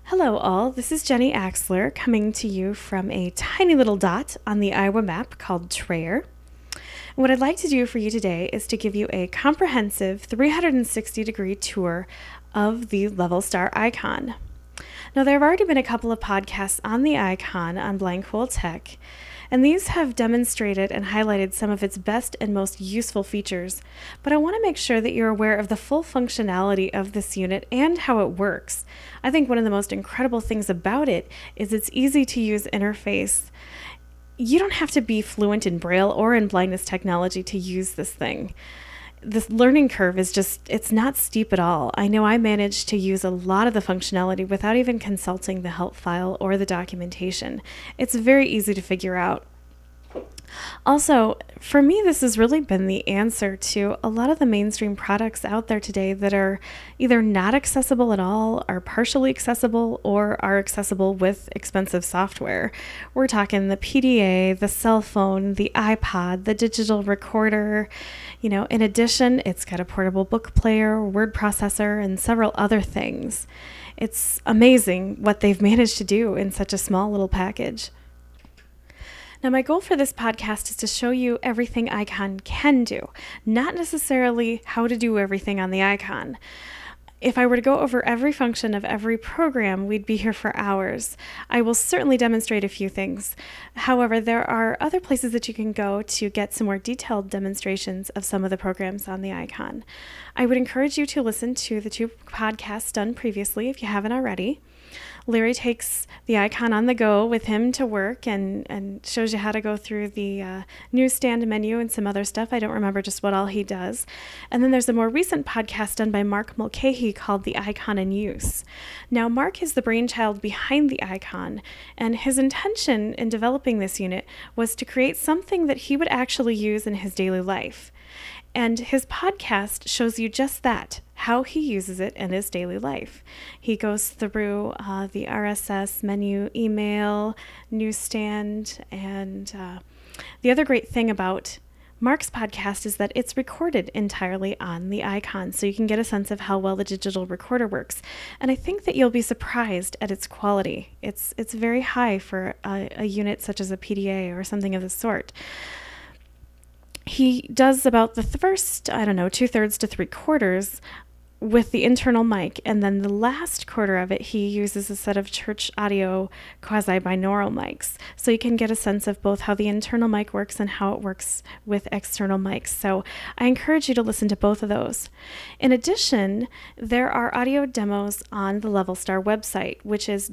Hello all, this is Jenny Axler coming to you from a tiny little dot on the Iowa map called Trayer. What I'd like to do for you today is to give you a comprehensive 360-degree tour of the Level Star icon. Now there have already been a couple of podcasts on the icon on Blankpool Tech, and these have demonstrated and highlighted some of its best and most useful features, but I want to make sure that you're aware of the full functionality of this unit and how it works. I think one of the most incredible things about it is its easy to use interface. You don't have to be fluent in Braille or in blindness technology to use this thing. This learning curve is it's not steep at all. I know I managed to use a lot of the functionality without even consulting the help file or the documentation. It's very easy to figure out. Also, for me, this has really been the answer to a lot of the mainstream products out there today that are either not accessible at all, are partially accessible, or are accessible with expensive software. We're talking the PDA, the cell phone, the iPod, the digital recorder. In addition, it's got a portable book player, word processor, and several other things. It's amazing what they've managed to do in such a small little package. Now, my goal for this podcast is to show you everything Icon can do, not necessarily how to do everything on the icon. If I were to go over every function of every program, we'd be here for hours. I will certainly demonstrate a few things. However, there are other places that you can go to get some more detailed demonstrations of some of the programs on the icon. I would encourage you to listen to the two podcasts done previously if you haven't already. Larry takes the icon on the go with him to work and shows you how to go through the newsstand menu and some other stuff. I don't remember just what all he does. And then there's a more recent podcast done by Mark Mulcahy called The Icon in Use. Now, Mark is the brainchild behind the icon, and his intention in developing this unit was to create something that he would actually use in his daily life. And his podcast shows you just that, how he uses it in his daily life. He goes through the RSS menu, email, newsstand, and the other great thing about Mark's podcast is that it's recorded entirely on the icon, so you can get a sense of how well the digital recorder works. And I think that you'll be surprised at its quality. It's very high for a unit such as a PDA or something of the sort. He does about the first, 2/3 to 3/4 with the internal mic, and then the last quarter of it he uses a set of church audio quasi-binaural mics, so you can get a sense of both how the internal mic works and how it works with external mics. So I encourage you to listen to both of those. In addition, there are audio demos on the Level Star website, which is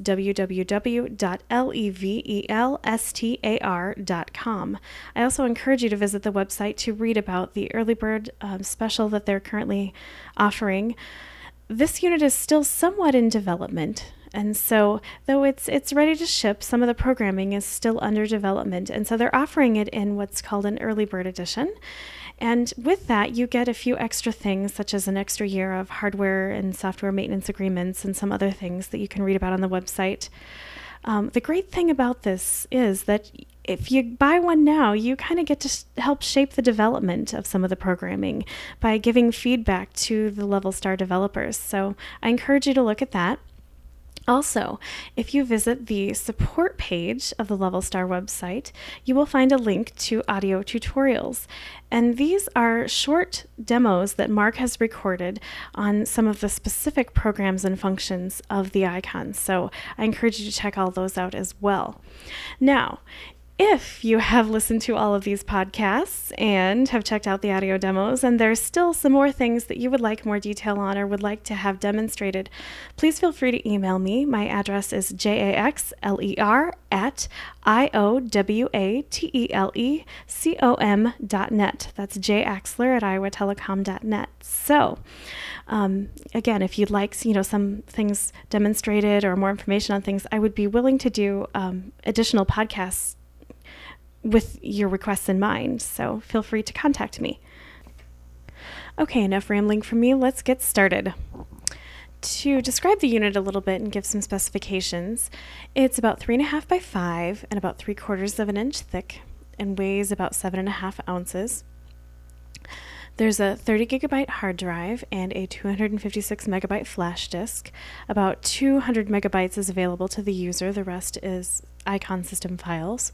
www.levelstar.com. I also encourage you to visit the website to read about the early bird special that they're currently offering. This unit is still somewhat in development, and so though it's ready to ship, some of the programming is still under development, and so they're offering it in what's called an early bird edition. And with that, you get a few extra things, such as an extra year of hardware and software maintenance agreements and some other things that you can read about on the website. The great thing about this is that if you buy one now, you kind of get to help shape the development of some of the programming by giving feedback to the Level Star developers. So I encourage you to look at that. Also, if you visit the support page of the Level Star website, you will find a link to audio tutorials. And these are short demos that Mark has recorded on some of the specific programs and functions of the icon. So I encourage you to check all those out as well. Now, if you have listened to all of these podcasts and have checked out the audio demos, and there's still some more things that you would like more detail on or would like to have demonstrated, please feel free to email me. My address is jaxler@iowatelecom.net. That's jaxler@iowatelecom.net. So, again, if you'd like, some things demonstrated or more information on things, I would be willing to do additional podcasts with your requests in mind, so feel free to contact me. Okay, enough rambling from me. Let's get started. To describe the unit a little bit and give some specifications, it's about 3.5 by 5 and about 3/4 of an inch thick and weighs about 7.5 ounces. There's a 30 gigabyte hard drive and a 256 megabyte flash disk. About 200 megabytes is available to the user. The rest is Icon system files.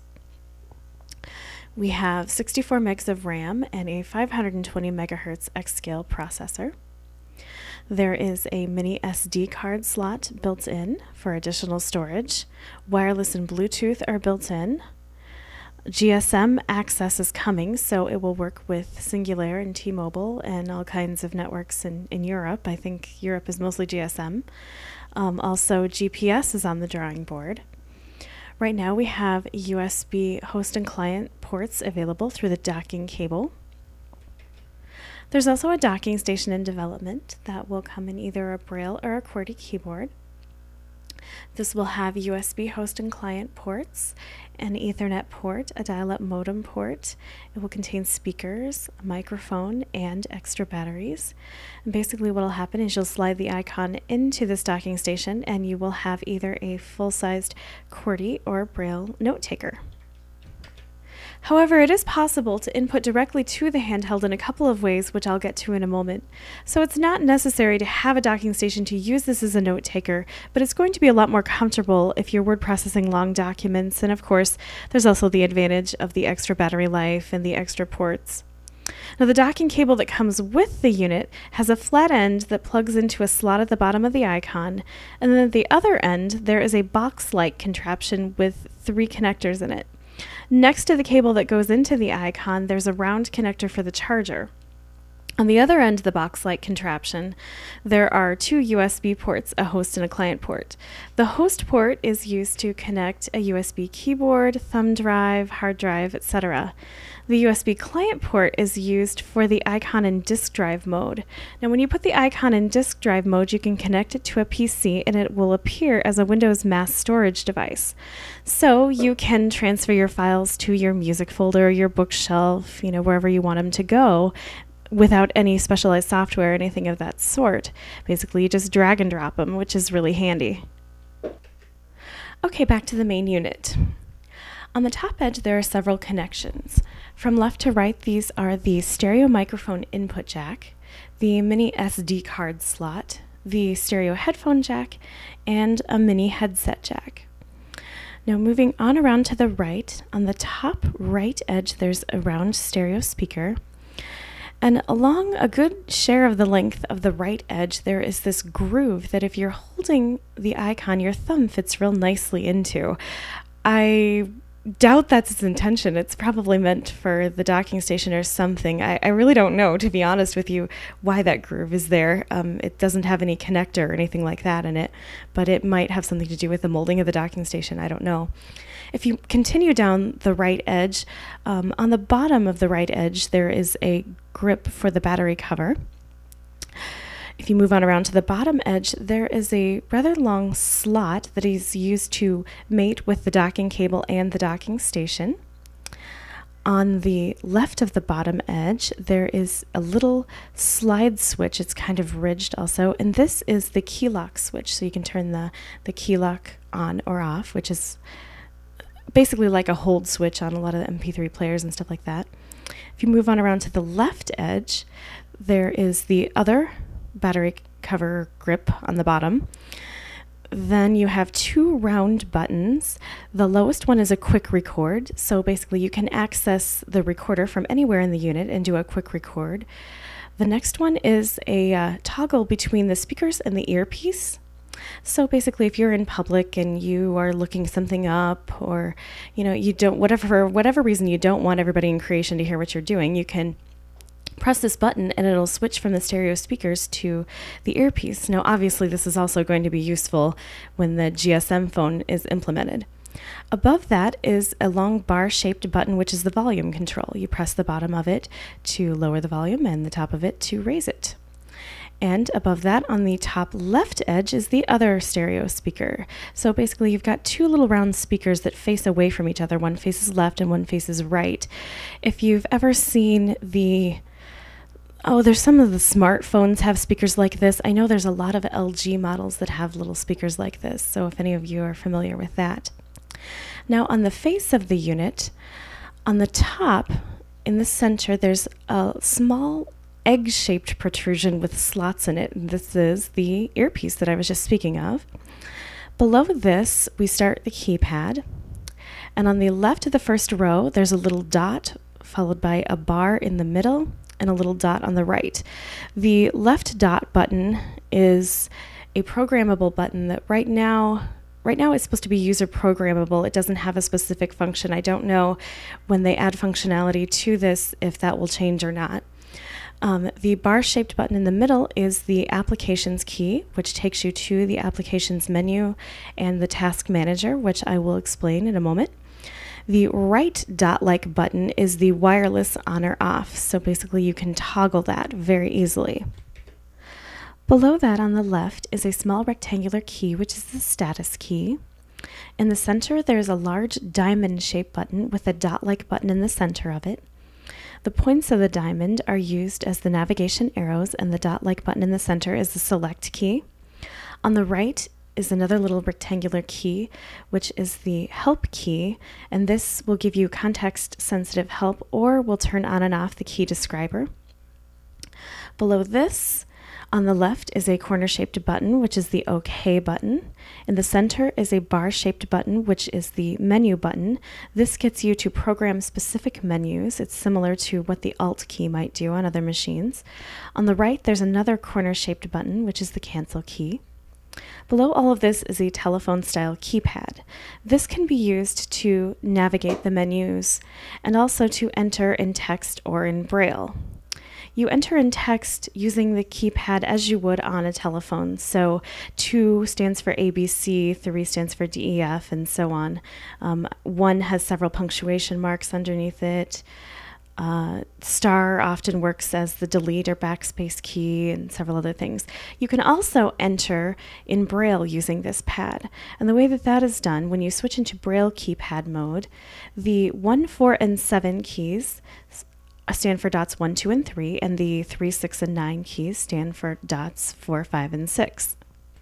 We have 64 megs of RAM and a 520 megahertz X-Scale processor. There is a mini SD card slot built in for additional storage. Wireless and Bluetooth are built in. GSM access is coming, so it will work with Singular and T-Mobile and all kinds of networks in Europe. I think Europe is mostly GSM. Also, GPS is on the drawing board. Right now we have USB host and client ports available through the docking cable. There's also a docking station in development that will come in either a Braille or a QWERTY keyboard. This will have USB host and client ports, an Ethernet port, a dial-up modem port. It will contain speakers, a microphone, and extra batteries. And basically what will happen is you'll slide the icon into this docking station and you will have either a full-sized QWERTY or Braille note taker. However, it is possible to input directly to the handheld in a couple of ways, which I'll get to in a moment. So it's not necessary to have a docking station to use this as a note taker, but it's going to be a lot more comfortable if you're word processing long documents. And of course, there's also the advantage of the extra battery life and the extra ports. Now, the docking cable that comes with the unit has a flat end that plugs into a slot at the bottom of the icon, and then at the other end, there is a box-like contraption with 3 connectors in it. Next to the cable that goes into the icon, there's a round connector for the charger. On the other end of the box-like contraption, there are 2 USB ports, a host and a client port. The host port is used to connect a USB keyboard, thumb drive, hard drive, etc. The USB client port is used for the icon and disk drive mode. Now, when you put the icon in disk drive mode, you can connect it to a PC and it will appear as a Windows mass storage device. So you can transfer your files to your music folder, your bookshelf, wherever you want them to go, without any specialized software or anything of that sort. Basically, you just drag and drop them, which is really handy. Okay, back to the main unit. On the top edge, there are several connections. From left to right, these are the stereo microphone input jack, the mini SD card slot, the stereo headphone jack, and a mini headset jack. Now, moving on around to the right, on the top right edge, there's a round stereo speaker. And along a good share of the length of the right edge, there is this groove that if you're holding the icon, your thumb fits real nicely into. I doubt that's its intention. It's probably meant for the docking station or something. I really don't know, to be honest with you, why that groove is there. It doesn't have any connector or anything like that in it, but it might have something to do with the molding of the docking station. I don't know. If you continue down the right edge, on the bottom of the right edge, there is a grip for the battery cover. If you move on around to the bottom edge, there is a rather long slot that is used to mate with the docking cable and the docking station. On the left of the bottom edge, there is a little slide switch. It's kind of ridged also, and this is the key lock switch, so you can turn the key lock on or off, which is basically like a hold switch on a lot of the MP3 players and stuff like that. If you move on around to the left edge, there is the other battery cover grip on the bottom. Then you have 2 round buttons. The lowest one is a quick record, so basically you can access the recorder from anywhere in the unit and do a quick record. The next one is a toggle between the speakers and the earpiece. So basically, if you're in public and you are looking something up, or you don't, for whatever reason you don't want everybody in creation to hear what you're doing, you can press this button and it'll switch from the stereo speakers to the earpiece. Now, obviously, this is also going to be useful when the GSM phone is implemented. Above that is a long bar-shaped button, which is the volume control. You press the bottom of it to lower the volume and the top of it to raise it. And above that, on the top left edge, is the other stereo speaker. So basically, you've got 2 little round speakers that face away from each other. One faces left and one faces right. If you've ever seen there's some of the smartphones have speakers like this. I know there's a lot of LG models that have little speakers like this, so if any of you are familiar with that. Now, on the face of the unit, on the top, in the center, there's a small egg-shaped protrusion with slots in it. This is the earpiece that I was just speaking of. Below this, we start the keypad. And on the left of the first row, there's a little dot followed by a bar in the middle and a little dot on the right. The left dot button is a programmable button that right now it's supposed to be user programmable. It doesn't have a specific function. I don't know when they add functionality to this if that will change or not. The bar-shaped button in the middle is the Applications key, which takes you to the Applications menu and the Task Manager, which I will explain in a moment. The right dot-like button is the wireless on or off, so basically you can toggle that very easily. Below that on the left is a small rectangular key, which is the status key. In the center, there's a large diamond-shaped button with a dot-like button in the center of it. The points of the diamond are used as the navigation arrows, and the dot-like button in the center is the select key. On the right is another little rectangular key, which is the help key, and this will give you context-sensitive help or will turn on and off the key describer. Below this, on the left is a corner-shaped button, which is the OK button. In the center is a bar-shaped button, which is the menu button. This gets you to program specific menus. It's similar to what the Alt key might do on other machines. On the right, there's another corner-shaped button, which is the Cancel key. Below all of this is a telephone-style keypad. This can be used to navigate the menus and also to enter in text or in Braille. You enter in text using the keypad as you would on a telephone. So 2 stands for ABC, 3 stands for DEF, and so on. 1 has several punctuation marks underneath it. Star often works as the delete or backspace key, and several other things. You can also enter in Braille using this pad. And the way that that is done, when you switch into Braille keypad mode, the 1, 4, and 7 keys stand for dots 1, 2, and 3, and the 3, 6, and 9 keys stand for dots 4, 5, and 6.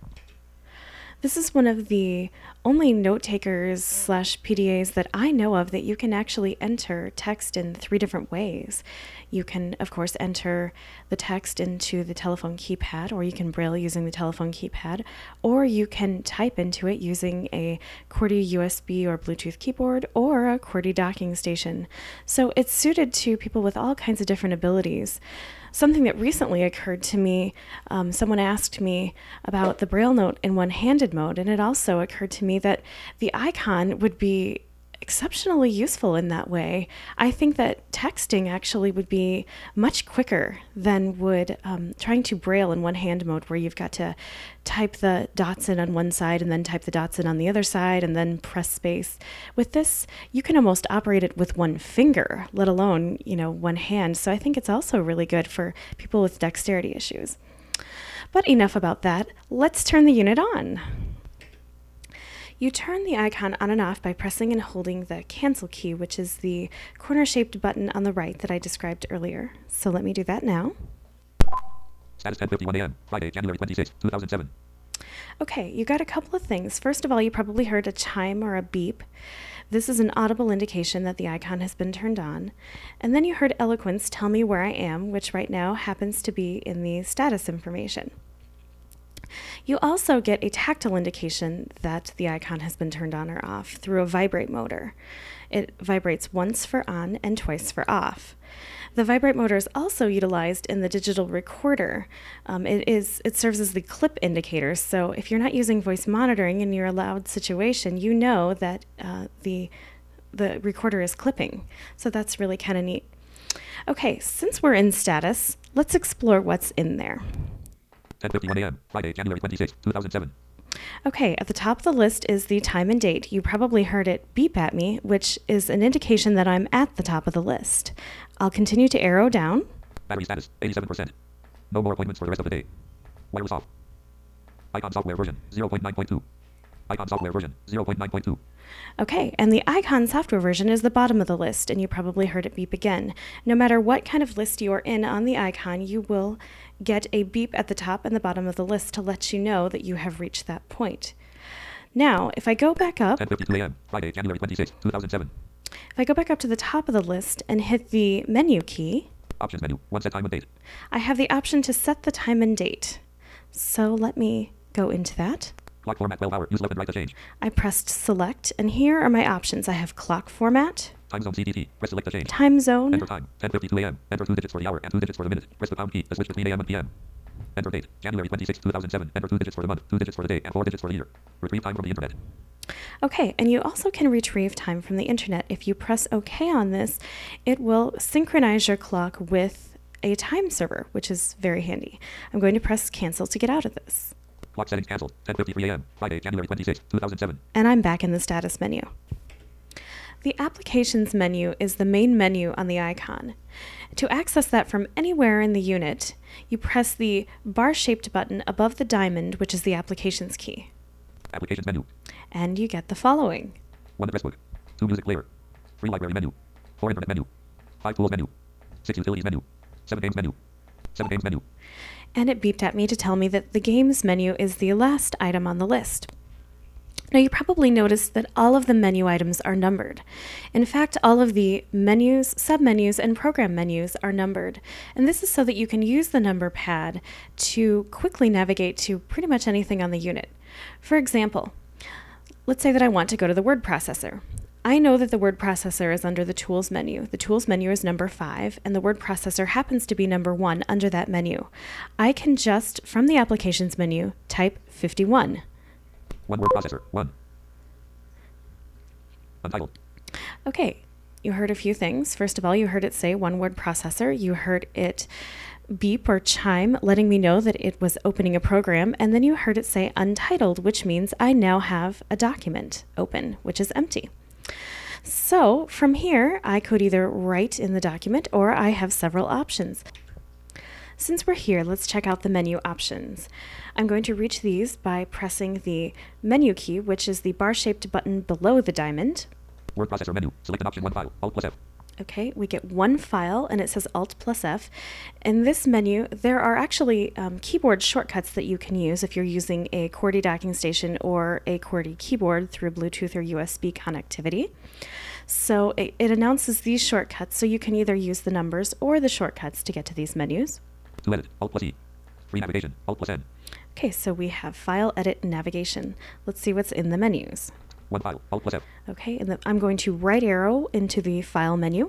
This is one of the only note takers / PDAs that I know of that you can actually enter text in 3 different ways. You can, of course, enter the text into the telephone keypad, or you can Braille using the telephone keypad, or you can type into it using a QWERTY USB or Bluetooth keyboard or a QWERTY docking station. So it's suited to people with all kinds of different abilities. Something that recently occurred to me, someone asked me about the Braille note in one-handed mode, and it also occurred to me that the icon would be exceptionally useful in that way. I think that texting actually would be much quicker than would trying to Braille in one-hand mode, where you've got to type the dots in on one side and then type the dots in on the other side and then press space. With this, you can almost operate it with one finger, let alone, one hand. So I think it's also really good for people with dexterity issues. But enough about that. Let's turn the unit on. You turn the icon on and off by pressing and holding the Cancel key, which is the corner-shaped button on the right that I described earlier. So let me do that now. Status 10:51 a.m. Friday, January 26, 2007. Okay, you got a couple of things. First of all, you probably heard a chime or a beep. This is an audible indication that the icon has been turned on. And then you heard Eloquence tell me where I am, which right now happens to be in the status information. You also get a tactile indication that the icon has been turned on or off through a vibrate motor. It vibrates once for on and twice for off. The vibrate motor is also utilized in the digital recorder. It serves as the clip indicator, so if you're not using voice monitoring in your loud situation, you know that the recorder is clipping. So that's really kind of neat. Okay, since we're in status, let's explore what's in there. 10:51 a.m. Friday, January 26, 2007. Okay, at the top of the list is the time and date. You probably heard it beep at me, which is an indication that I'm at the top of the list. I'll continue to arrow down. Battery status, 87%. No more appointments for the rest of the day. Wireless off. Icon software version, 0.9.2. Icon software version, 0.9.2. Okay, and the icon software version is the bottom of the list, and you probably heard it beep again. No matter what kind of list you are in on the icon, you will get a beep at the top and the bottom of the list to let you know that you have reached that point. Now, if I go back up, 10:52 a.m. Friday, January 26, 2007. if I go back up to the top of the list and hit the menu key, Options menu. One set time and date. I have the option to set the time and date. So let me go into that. Clock format 12 hour. Use left and right to change. I pressed select, and here are my options. I have clock format, Time zone CDT. Press select to change. time zone, Enter time. 10:52 a.m. Enter 2 digits for the hour and 2 digits for the minute. Press the pound key to switch between a.m. and p.m. Enter date. January 26, 2007. Enter 2 digits for the month, 2 digits for the day, and 4 digits for the year. Retrieve time from the internet. Okay, and you also can retrieve time from the internet. If you press OK on this, it will synchronize your clock with a time server, which is very handy. I'm going to press cancel to get out of this. Clock settings canceled. 10:53 a.m. Friday, January 26, 2007. And I'm back in the status menu. The Applications menu is the main menu on the icon. To access that from anywhere in the unit, you press the bar-shaped button above the diamond, which is the Applications key. Applications menu. And you get the following. 1 address book. 2 music player. 3 library menu. 4 internet menu. 5 tools menu. 6 utilities menu. 7 games menu. 7 games menu. And it beeped at me to tell me that the Games menu is the last item on the list. Now, you probably noticed that all of the menu items are numbered. In fact, all of the menus, submenus, and program menus are numbered. And this is so that you can use the number pad to quickly navigate to pretty much anything on the unit. For example, let's say that I want to go to the word processor. I know that the word processor is under the Tools menu. The Tools menu is number 5, and the word processor happens to be number 1 under that menu. I can just, from the Applications menu, type 51. One word processor. 1. Untitled. Okay, you heard a few things. First of all, you heard it say one word processor. You heard it beep or chime, letting me know that it was opening a program. And then you heard it say untitled, which means I now have a document open, which is empty. So from here, I could either write in the document or I have several options. Since we're here, let's check out the menu options. I'm going to reach these by pressing the menu key, which is the bar-shaped button below the diamond. Word processor menu. Select an option 1 file. Alt plus F. Okay, we get one file, and it says Alt plus F. In this menu, there are actually keyboard shortcuts that you can use if you're using a QWERTY docking station or a QWERTY keyboard through Bluetooth or USB connectivity. So it announces these shortcuts, so you can either use the numbers or the shortcuts to get to these menus. To edit. Alt plus E. Free navigation. Alt plus N. Okay, so we have File, Edit, and Navigation. Let's see what's in the menus. 1 file. Alt plus F. Okay, and then I'm going to right arrow into the File menu.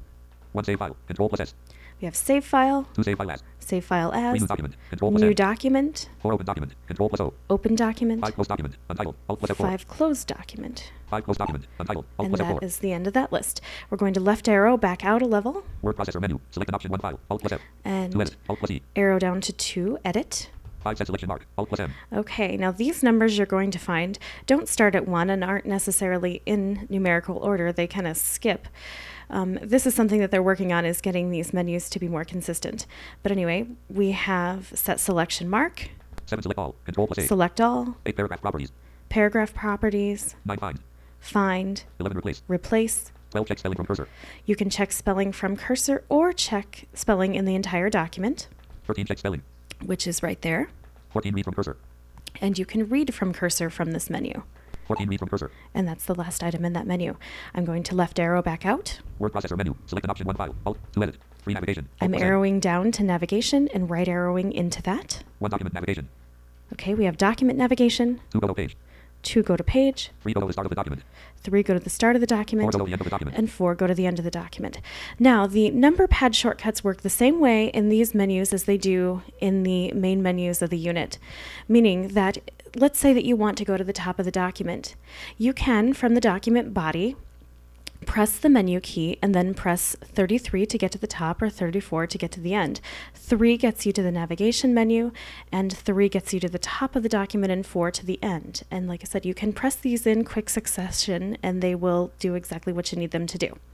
1 save file. Control plus S. We have Save File, 2 save file as. Save File 3 As, new document. Control plus New N. Document, 4 open document. Control plus O. Open Document, 5 close document. Untitled. Alt plus F4. 5 Closed Document. 5 close document. Untitled. Alt And plus that F4. is the end of that list. We're going to left arrow back out a level Word processor menu. Select an option 1 file. Alt plus F. To and edit. Alt plus E. arrow down to 2, Edit. 5 set selection mark. Alt plus M. Okay, now these numbers you're going to find don't start at 1 and aren't necessarily in numerical order. They kind of skip. This is something that they're working on, is getting these menus to be more consistent. But anyway, we have set selection mark, 7 select all. Control plus A. select all, 8 paragraph properties. paragraph properties, 9 find. find, 11 replace. replace. 12 check spelling from cursor. You can check spelling from cursor or check spelling in the entire document, 13 check spelling. which is right there. 14 read from cursor. And you can read from cursor from this menu. 14 read from cursor. And that's the last item in that menu. I'm going to left arrow back out. Word processor menu. Select an option 1 file. Alt to edit. Free navigation. Alt I'm plus N. arrowing down to navigation and right arrowing into that. 1 document navigation. Okay, we have document navigation, 2 go to page. 2 go to page, 3 go to the start of the document. 3 go to the start of the 4 document, go to the end of the document. and 4 go to the end of the document. Now, the number pad shortcuts work the same way in these menus as they do in the main menus of the unit, meaning that let's say that you want to go to the top of the document. You can, from the document body, press the menu key and then press 33 to get to the top or 34 to get to the end. 3 gets you to the navigation menu, and 3 gets you to the top of the document, and 4 to the end. And like I said, you can press these in quick succession and they will do exactly what you need them to do.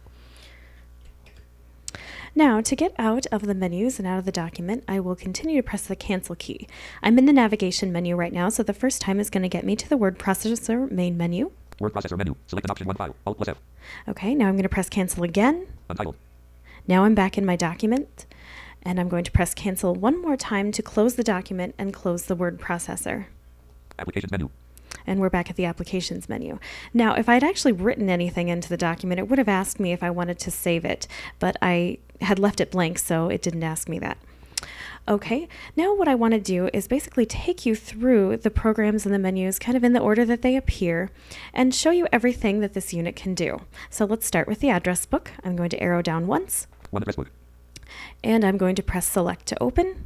Now, to get out of the menus and out of the document, I will continue to press the cancel key. I'm in the navigation menu right now, so the first time is going to get me to the word processor main menu. Word processor menu. Select an option 1 file. Alt plus F. Okay, now I'm going to press cancel again. Untitled. Now I'm back in my document, and I'm going to press cancel one more time to close the document and close the word processor. Applications menu. And we're back at the applications menu. Now, if I'd actually written anything into the document, it would have asked me if I wanted to save it, but I had left it blank, so it didn't ask me that. Okay, now what I want to do is basically take you through the programs and the menus kind of in the order that they appear and show you everything that this unit can do. So let's start with the address book. I'm going to arrow down once. One address book. And I'm going to press select to open.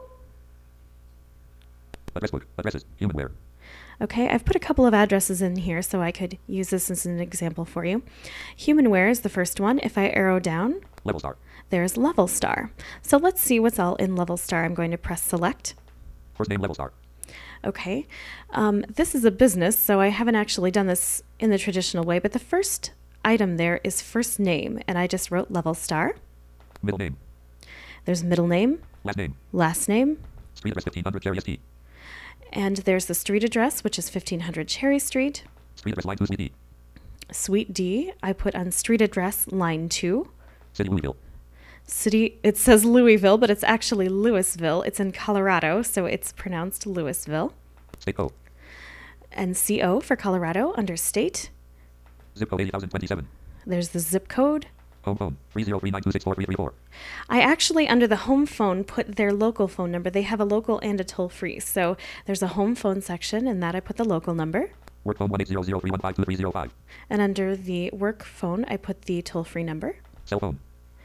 Address book. Addresses. Humanware. Okay, I've put a couple of addresses in here so I could use this as an example for you. Humanware is the first one. If I arrow down, Level Star. there's Level Star. So let's see what's all in Level Star. I'm going to press select. First name Level Star. Okay, this is a business, so I haven't actually done this in the traditional way, but the first item there is first name, and I just wrote Level Star. Middle name. There's middle name, Last name. last name, Street address 1500 Cherry ST. and there's the street address, which is 1500 Cherry Street. Street address line 2 Suite D. Suite D, I put on street address line 2. City Louisville. City, it says Louisville, but it's actually Louisville. It's in Colorado, so it's pronounced Louisville. State code. And CO for Colorado under state. Zip code 80,027. There's the zip code. Home phone 303-926-4334. I actually, under the home phone, put their local phone number. They have a local and a toll-free. So there's a home phone section, and that I put the local number. Work phone 1-800-315-2305. And under the work phone, I put the toll-free number. Cell phone.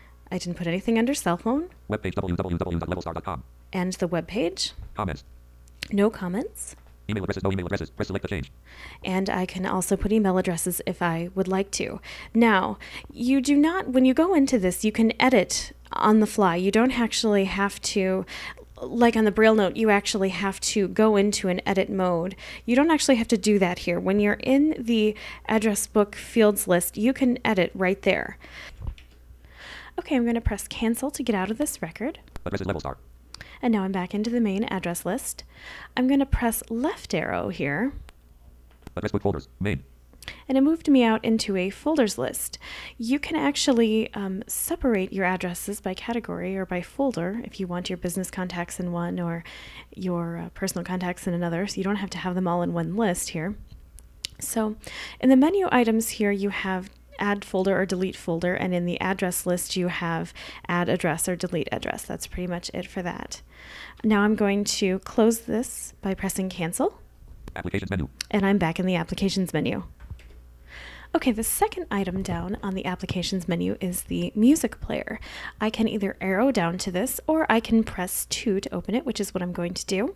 I didn't put anything under cell phone. Webpage www.levelstar.com. And the web page. Comments. No comments. Email addresses. No email addresses. Press select to change. And I can also put email addresses if I would like to. Now, you do not, when you go into this, you can edit on the fly. You don't actually have to, like on the Braille note, you actually have to go into an edit mode. You don't actually have to do that here. When you're in the address book fields list, you can edit right there. Okay, I'm going to press cancel to get out of this record. Addresses Level Star. And now I'm back into the main address list. I'm going to press left arrow here. Address book folders. Main. And it moved me out into a folders list. You can actually separate your addresses by category or by folder if you want your business contacts in one or your personal contacts in another. So you don't have to have them all in one list here. So in the menu items here, you have add folder or delete folder, and in the address list you have add address or delete address. That's pretty much it for that. Now I'm going to close this by pressing cancel. Applications menu. And I'm back in the applications menu. Okay, the second item down on the applications menu is the music player. I can either arrow down to this or I can press 2 to open it, which is what I'm going to do.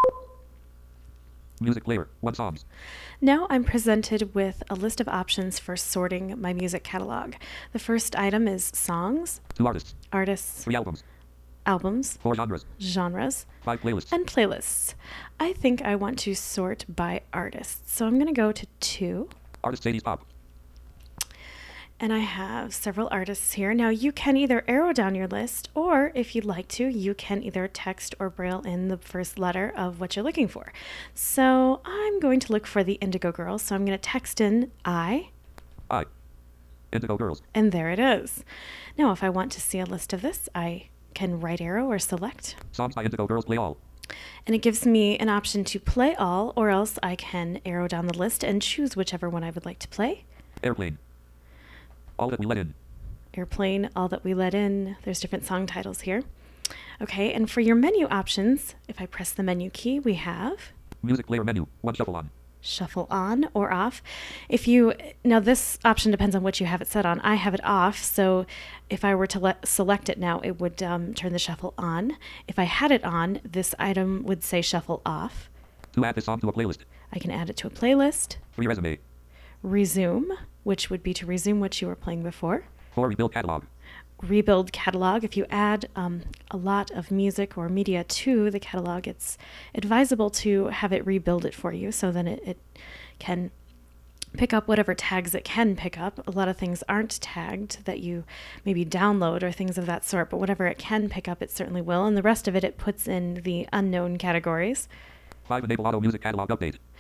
Music player. 1 songs. Now I'm presented with a list of options for sorting my music catalog. The first item is songs, 2 artists. artists, 3 albums. albums, 4 genres. genres, 5 playlists. and playlists. I think I want to sort by artists. So I'm going to go to 2. Artists 80s pop. And I have several artists here. Now you can either arrow down your list, or if you'd like to, you can either text or braille in the first letter of what you're looking for. So I'm going to look for the Indigo Girls. So I'm going to text in I, Indigo Girls. and there it is. Now if I want to see a list of this, I can right arrow or select. Songs by Indigo Girls. Play all. And it gives me an option to play all, or else I can arrow down the list and choose whichever one I would like to play. Airplane. All that we let in. Airplane, All That We Let In. There's different song titles here. Okay, and for your menu options, if I press the menu key, we have Music player menu. 1 shuffle on. shuffle on or off. Now this option depends on what you have it set on. I have it off, so if I were to select it now, it would turn the shuffle on. If I had it on, this item would say shuffle off. To add this song to a playlist. I can add it to a playlist. Free resume. Resume, which would be to resume what you were playing before. 4 rebuild catalog. Rebuild catalog. If you add a lot of music or media to the catalog, it's advisable to have it rebuild it for you, so then it can pick up whatever tags it can pick up. A lot of things aren't tagged that you maybe download or things of that sort, but whatever it can pick up, it certainly will, and the rest of it puts in the unknown categories. 5 enable auto music catalog update.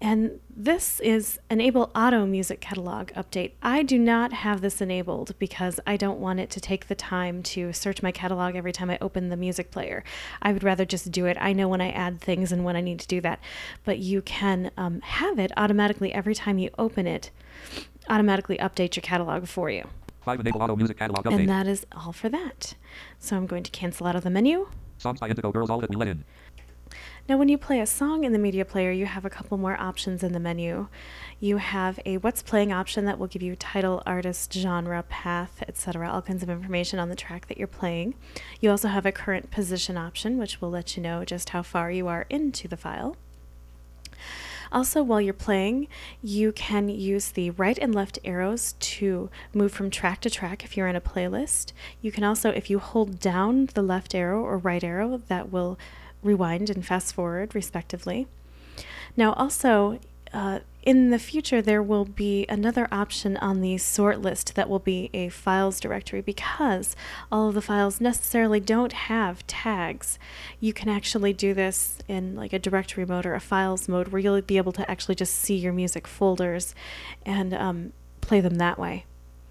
And this is Enable Auto Music Catalog Update. I do not have this enabled because I don't want it to take the time to search my catalog every time I open the music player. I would rather just do it. I know when I add things and when I need to do that. But you can have it automatically every time you open it, automatically update your catalog for you. 5 Enable Auto Music Catalog Update. And that is all for that. So I'm going to cancel out of the menu. Songs by Indigo Girls, all that we let in. Now, when you play a song in the media player, you have a couple more options in the menu. You have a What's Playing option that will give you title, artist, genre, path, etc., all kinds of information on the track that you're playing. You also have a current position option, which will let you know just how far you are into the file. Also, while you're playing, you can use the right and left arrows to move from track to track if you're in a playlist. You can also, if you hold down the left arrow or right arrow, that will rewind and fast forward respectively. Now also, in the future there will be another option on the sort list that will be a files directory because all of the files necessarily don't have tags. You can actually do this in like a directory mode or a files mode where you'll be able to actually just see your music folders and play them that way.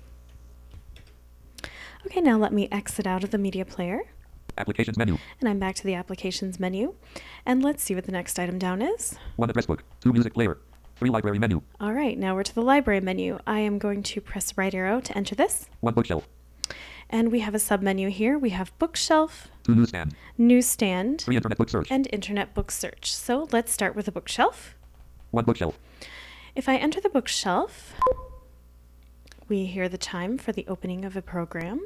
Okay, now let me exit out of the media player. Applications menu. And I'm back to the Applications menu. And let's see what the next item down is. 1 address book. 2 music player. 3 library menu. All right, now we're to the library menu. I am going to press right arrow to enter this. 1 bookshelf. And we have a submenu here. We have bookshelf, 2 newsstand. newsstand, 3 internet book search. and internet book search. So let's start with the bookshelf. 1 bookshelf. If I enter the bookshelf, we hear the chime for the opening of a program.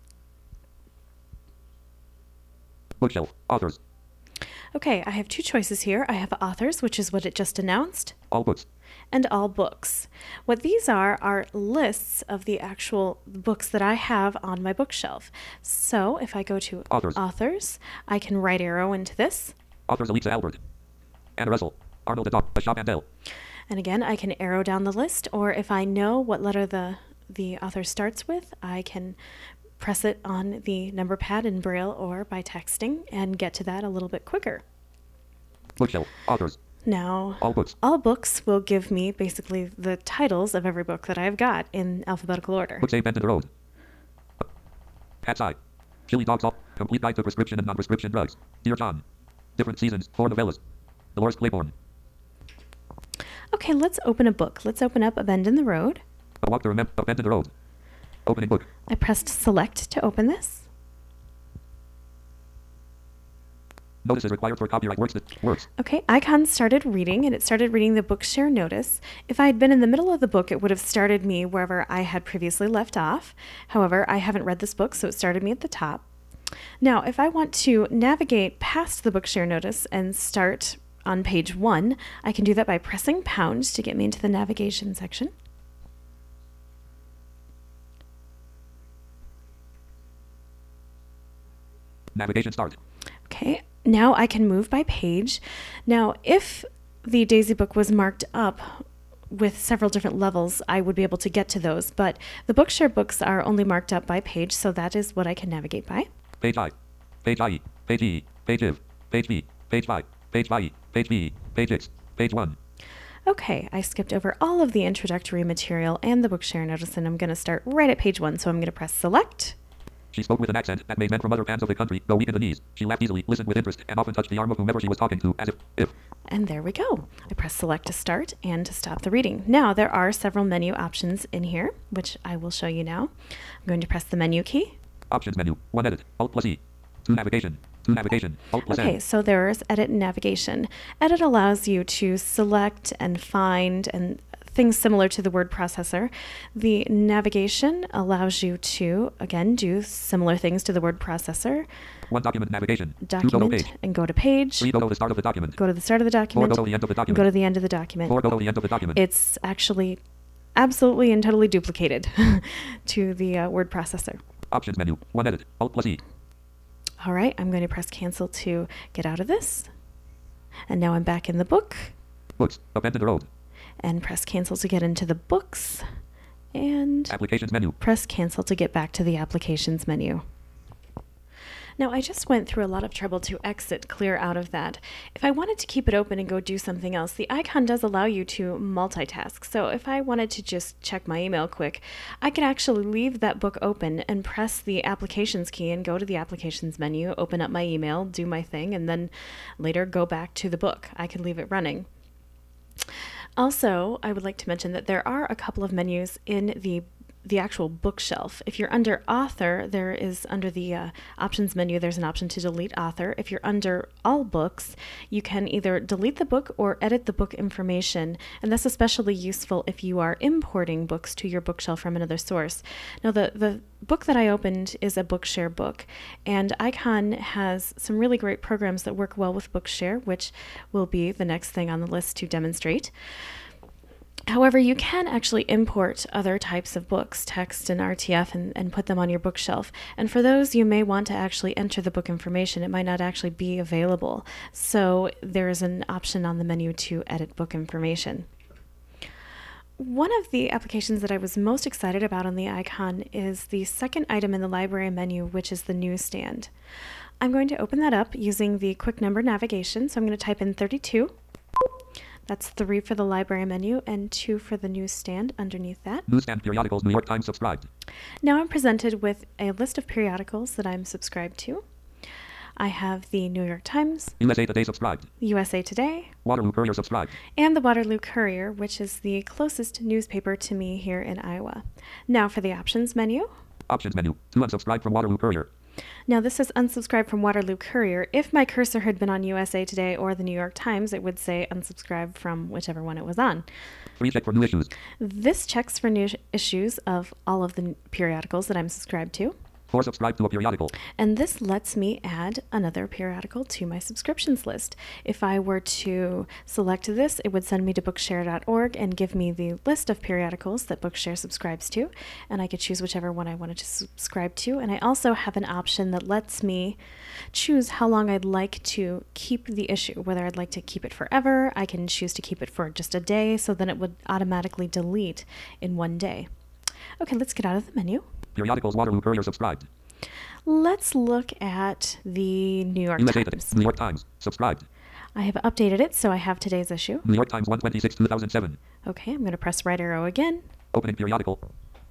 Bookshelf. Authors. Okay, I have two choices here. I have authors, which is what it just announced, All books. and all books. What these are lists of the actual books that I have on my bookshelf. So if I go to authors, I can right arrow into this. Authors Elisa Albert. Anna Russell. Arnold Adop. Ashab Mandel. And again, I can arrow down the list, or if I know what letter the author starts with, I can press it on the number pad in Braille or by texting and get to that a little bit quicker. Bookshelf. Authors. Now, all books will give me basically the titles of every book that I've got in alphabetical order. Books A Bend in the Road. Cat's Eye. Chili Dogs All. Complete Guide to Prescription and Non-Prescription Drugs. Dear John. Different Seasons. 4 novellas. Dolores Claiborne. Okay, let's open a book. Let's open up A Bend in the Road. A Walk to Remember. A Bend in the Road. Opening book. I pressed select to open this. Notice is required for copyright works. Okay, icon started reading, and it started reading the Bookshare notice. If I had been in the middle of the book, it would have started me wherever I had previously left off. However, I haven't read this book, so it started me at the top. Now, if I want to navigate past the Bookshare notice and start on page 1, I can do that by pressing pound to get me into the navigation section. Navigation start. Okay, now I can move by page. Now, if the Daisy book was marked up with several different levels, I would be able to get to those, but the Bookshare books are only marked up by page, so that is what I can navigate by. Page I, page I, page E, page IV, page B, page 5, page I, page B, page X, page 1. Okay, I skipped over all of the introductory material and the Bookshare notice, and I'm going to start right at page 1, so I'm going to press select. She spoke with an accent that made men from other parts of the country go weak in the knees. She laughed easily, listened with interest, and often touched the arm of whomever she was talking to, as if. And there we go. I press select to start and to stop the reading. Now, there are several menu options in here, which I will show you now. I'm going to press the menu key. Options menu. 1 edit. Alt plus E. 2 navigation. 2 navigation. Alt plus Okay, N. so there's edit and navigation. Edit allows you to select and find and things similar to the word processor. The navigation allows you to, again, do similar things to the word processor. 1 document navigation. 2 Document go to page. and go to page. 3 go to the start of the document. Go to the start of the document. 4 go to the end of the and document. go to the end of the document. 4 go to the end of the document. It's actually absolutely and totally duplicated to the word processor. Options menu. 1 edit. Alt plus E. All right, I'm going to press cancel to get out of this. And now I'm back in the book. Books. A Bend in the Road. And press cancel to get into the books. And Applications menu. press cancel to get back to the applications menu. Now, I just went through a lot of trouble to exit clear out of that. If I wanted to keep it open and go do something else, the icon does allow you to multitask. So if I wanted to just check my email quick, I could actually leave that book open and press the applications key and go to the applications menu, open up my email, do my thing, and then later go back to the book. I could leave it running. Also, I would like to mention that there are a couple of menus in the actual bookshelf. If you're under author, there is under the options menu, there's an option to delete author. If you're under all books, you can either delete the book or edit the book information. And that's especially useful if you are importing books to your bookshelf from another source. Now, the book that I opened is a Bookshare book, and Icon has some really great programs that work well with Bookshare, which will be the next thing on the list to demonstrate. However, you can actually import other types of books, text and RTF, and put them on your bookshelf. And for those, you may want to actually enter the book information. It might not actually be available. So there is an option on the menu to edit book information. One of the applications that I was most excited about on the icon is the second item in the library menu, which is the newsstand. I'm going to open that up using the quick number navigation. So I'm going to type in 32. That's 3 for the library menu and 2 for the newsstand underneath that. Newsstand periodicals, New York Times subscribed. Now I'm presented with a list of periodicals that I'm subscribed to. I have the New York Times, USA Today subscribed. USA Today, Waterloo Courier subscribed. and the Waterloo Courier, which is the closest newspaper to me here in Iowa. Now for the options menu. Options menu. To unsubscribe from Waterloo Courier. Now this is unsubscribe from Waterloo Courier. If my cursor had been on USA Today or the New York Times, it would say unsubscribe from whichever one it was on. Recheck for new issues. This checks for new issues of all of the periodicals that I'm subscribed to. For subscribe to a periodical. And this lets me add another periodical to my subscriptions list. If I were to select this, it would send me to bookshare.org and give me the list of periodicals that Bookshare subscribes to, and I could choose whichever one I wanted to subscribe to. And I also have an option that lets me choose how long I'd like to keep the issue, whether I'd like to keep it forever. I can choose to keep it for just a day, so then it would automatically delete in one day. Okay, let's get out of the menu. Periodicals, Waterloo Courier subscribed. Let's look at the New York USA Times. Today, New York Times subscribed. I have updated it, so I have today's issue. New York Times 126 2007. Okay, I'm going to press right arrow again. Opening periodical.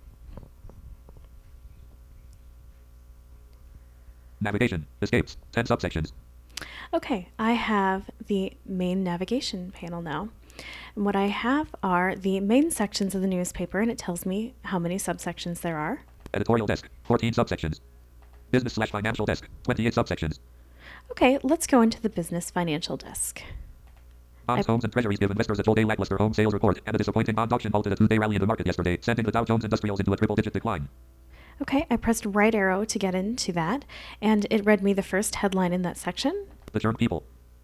Navigation. Escapes. 10 subsections. Okay, I have the main navigation panel now. And what I have are the main sections of the newspaper, and it tells me how many subsections there are. Editorial desk. 14 subsections. Business/financial desk. 28 subsections. Okay, let's go into the business financial desk. Bonds, homes, and treasuries give investors a full-day lackluster home sales report, and a disappointing bond auction halted a two-day rally in the market yesterday, sending the Dow Jones Industrials into a triple-digit decline. Okay, I pressed right arrow to get into that, and it read me the first headline in that section. The churned people.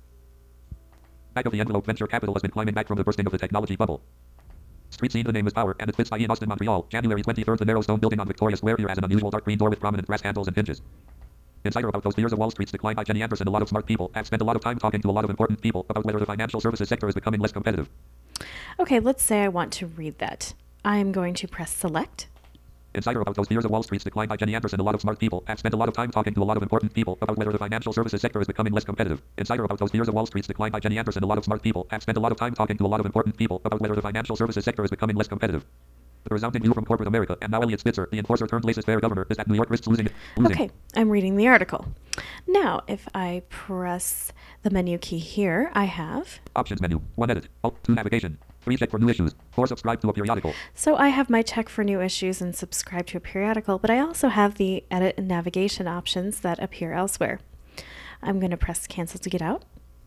Back of the envelope, venture capital has been climbing back from the bursting of the technology bubble. Street scene, the name is Power, and it fits by in Austin, Montreal, January 23rd, the narrow stone building on Victoria Square here has an unusual dark green door with prominent brass handles and hinges. Insider about those fears of Wall Street's decline by Jenny Anderson. A lot of smart people have spent a lot of time talking to a lot of important people about whether the financial services sector is becoming less competitive. Okay, let's say I want to read that. I'm going to press select. Insider about those fears of Wall Street's decline by Jenny Anderson. A lot of smart people have spent a lot of time talking to a lot of important people about whether the financial services sector is becoming less competitive. Insider about those fears of Wall Street's decline by Jenny Anderson. A lot of smart people have spent a lot of time talking to a lot of important people about whether the financial services sector is becoming less competitive. The resounding view from corporate America, and now Elliot Spitzer, the enforcer turned laissez-faire governor, is that New York risks losing. Okay, I'm reading the article. Now, if I press the menu key here, I have... Options menu. 1 edit. Alt 2 navigation. 3 check for new issues. 4 subscribe to a periodical. So I have my check for new issues and subscribe to a periodical, but I also have the edit and navigation options that appear elsewhere. I'm going to press cancel to get out.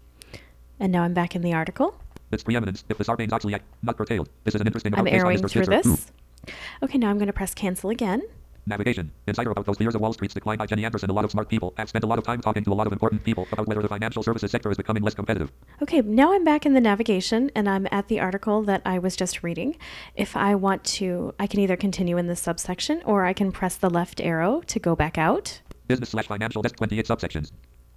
And now I'm back in the article. Its preeminence, if the Sarbanes-Oxley Act, not curtailed. This is an interesting I'm about case by arrowing Mr. through Spitzer. this. Okay, now I'm going to press cancel again. Navigation. Insider about those fears of Wall Street's decline by Jenny Anderson. A lot of smart people have spent a lot of time talking to a lot of important people about whether the financial services sector is becoming less competitive. Okay, now I'm back in the navigation and I'm at the article that I was just reading. If I want to, I can either continue in this subsection or I can press the left arrow to go back out Business/financial desk 28 subsections.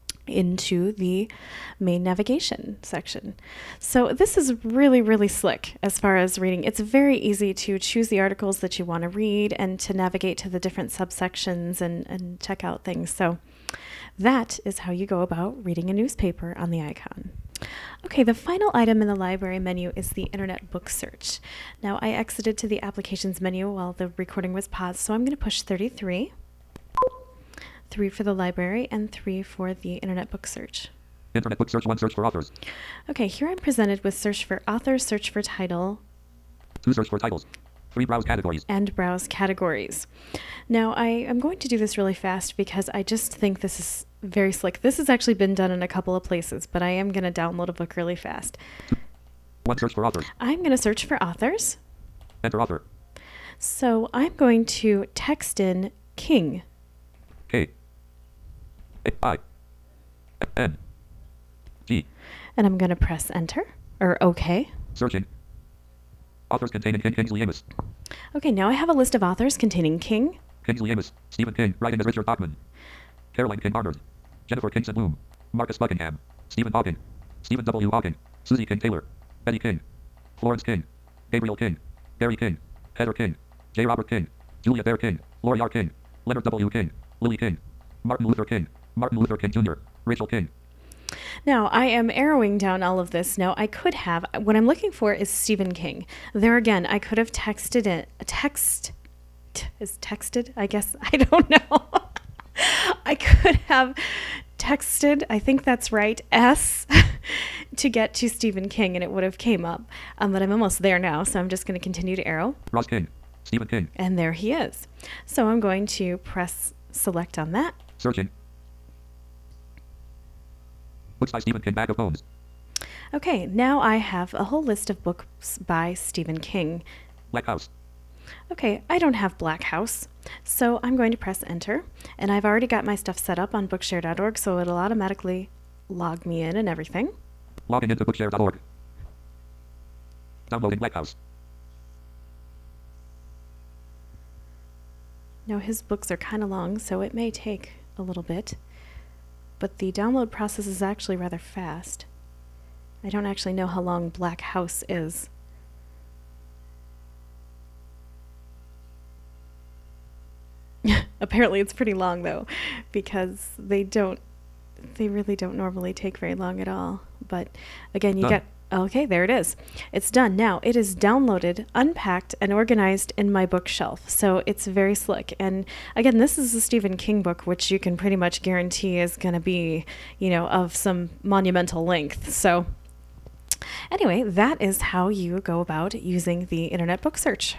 into the main navigation section. So this is really, really slick as far as reading. It's very easy to choose the articles that you want to read and to navigate to the different subsections and check out things. So That is how you go about reading a newspaper on the icon. Okay, the final item in the library menu is the Internet Book Search. Now, I exited to the Applications menu while the recording was paused, so I'm going to push 33, 3 for the library, and 3 for the Internet Book Search. Internet Book Search 1, search for authors. Okay, here I'm presented with search for authors, search for title, 2, search for titles. 3, browse categories. and browse categories. Now, I am going to do this really fast because I just think this is very slick. This has actually been done in a couple of places, but I am going to download a book really fast. 1, search for authors. I'm going to search for authors. Enter author. So I'm going to text in King. K. I. N. G. And I'm going to press enter or OK. Searching. Authors containing King Kingsley Amis. Okay, now I have a list of authors containing King, Kingsley Amis. Stephen King. Writing as Richard Bachman. Caroline King Arnold. Jennifer Kingston Bloom. Marcus Buckingham. Stephen Hawking. Stephen W. Hawking. Susie King Taylor. Betty King. Florence King. Gabriel King. Gary King. Heather King. J. Robert King. Julia Bear King. Lori R. King. Leonard W. King. Lily King. Martin Luther King. Martin Luther King Jr. Rachel King. Now, I am arrowing down all of this. Now, I could have, what I'm looking for is Stephen King. There again, I could have texted it. Is texted? I guess, I don't know. I could have texted, I think that's right, S to get to Stephen King, and it would have came up. But I'm almost there now, so I'm just going to continue to arrow. Ross King. Stephen King. And there he is. So I'm going to press select on that. Searching. Books by Stephen King. Bag of Bones. Okay, now I have a whole list of books by Stephen King. Black House. Okay, I don't have Black House, so I'm going to press enter, and I've already got my stuff set up on bookshare.org, so it'll automatically log me in and everything. Logging into bookshare.org. Downloading Black House. Now his books are kind of long, so it may take a little bit, but the download process is actually rather fast. I don't actually know how long Black House is. Apparently it's pretty long though, because they really don't normally take very long at all. But again, you get, okay, there it is. It's done. Now it is downloaded, unpacked, and organized in my bookshelf. So it's very slick. And again, this is a Stephen King book, which you can pretty much guarantee is going to be, of some monumental length. So anyway, that is how you go about using the Internet Book Search.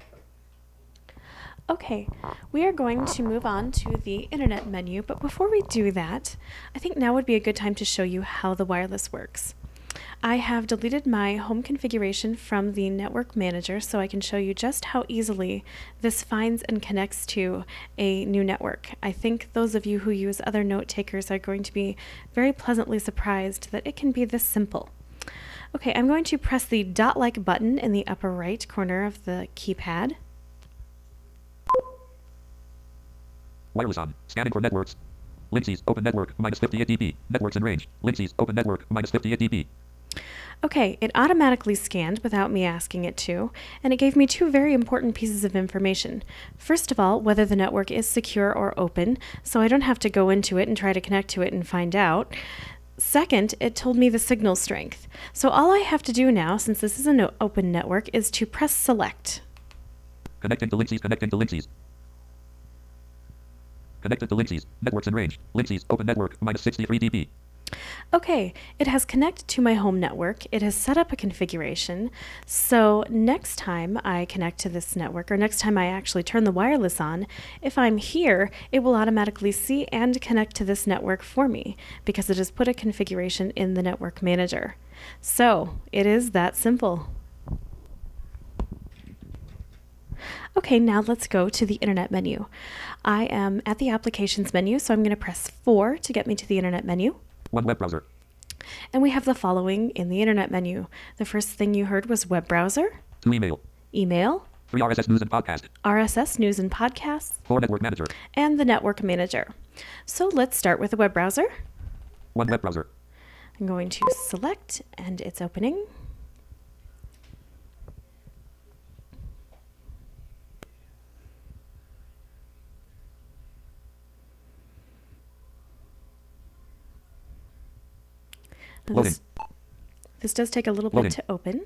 Okay, we are going to move on to the Internet menu, but before we do that, I think now would be a good time to show you how the wireless works. I have deleted my home configuration from the network manager so I can show you just how easily this finds and connects to a new network. I think those of you who use other note takers are going to be very pleasantly surprised that it can be this simple. Okay, I'm going to press the dot-like button in the upper right corner of the keypad. Wireless on. Scanning for networks. Linksys. Open network. Minus 58 dB. Networks in range. Linksys. Open network. Minus 58 dB. Okay, it automatically scanned without me asking it to, and it gave me two very important pieces of information. First of all, whether the network is secure or open, so I don't have to go into it and try to connect to it and find out. Second, it told me the signal strength. So all I have to do now, since this is an open network, is to press select. Connecting to Linksys. Connecting to Linksys. Connected to Linksys. Networks in range. Linksys. Open network. Minus 63 dB. Okay, it has connected to my home network. It has set up a configuration. So next time I connect to this network, or next time I actually turn the wireless on, if I'm here, it will automatically see and connect to this network for me because it has put a configuration in the network manager. So it is that simple. Okay, now let's go to the Internet menu. I am at the Applications menu, so I'm going to press 4 to get me to the Internet menu. One web browser. And we have the following in the Internet menu. The first thing you heard was web browser. 2 email. Email. 3 RSS news and podcast. RSS news and podcasts. 4 network manager. And the network manager. So let's start with the web browser. 1 web browser. I'm going to select, and it's opening. Now Loading. this does take a little Loading. bit to open.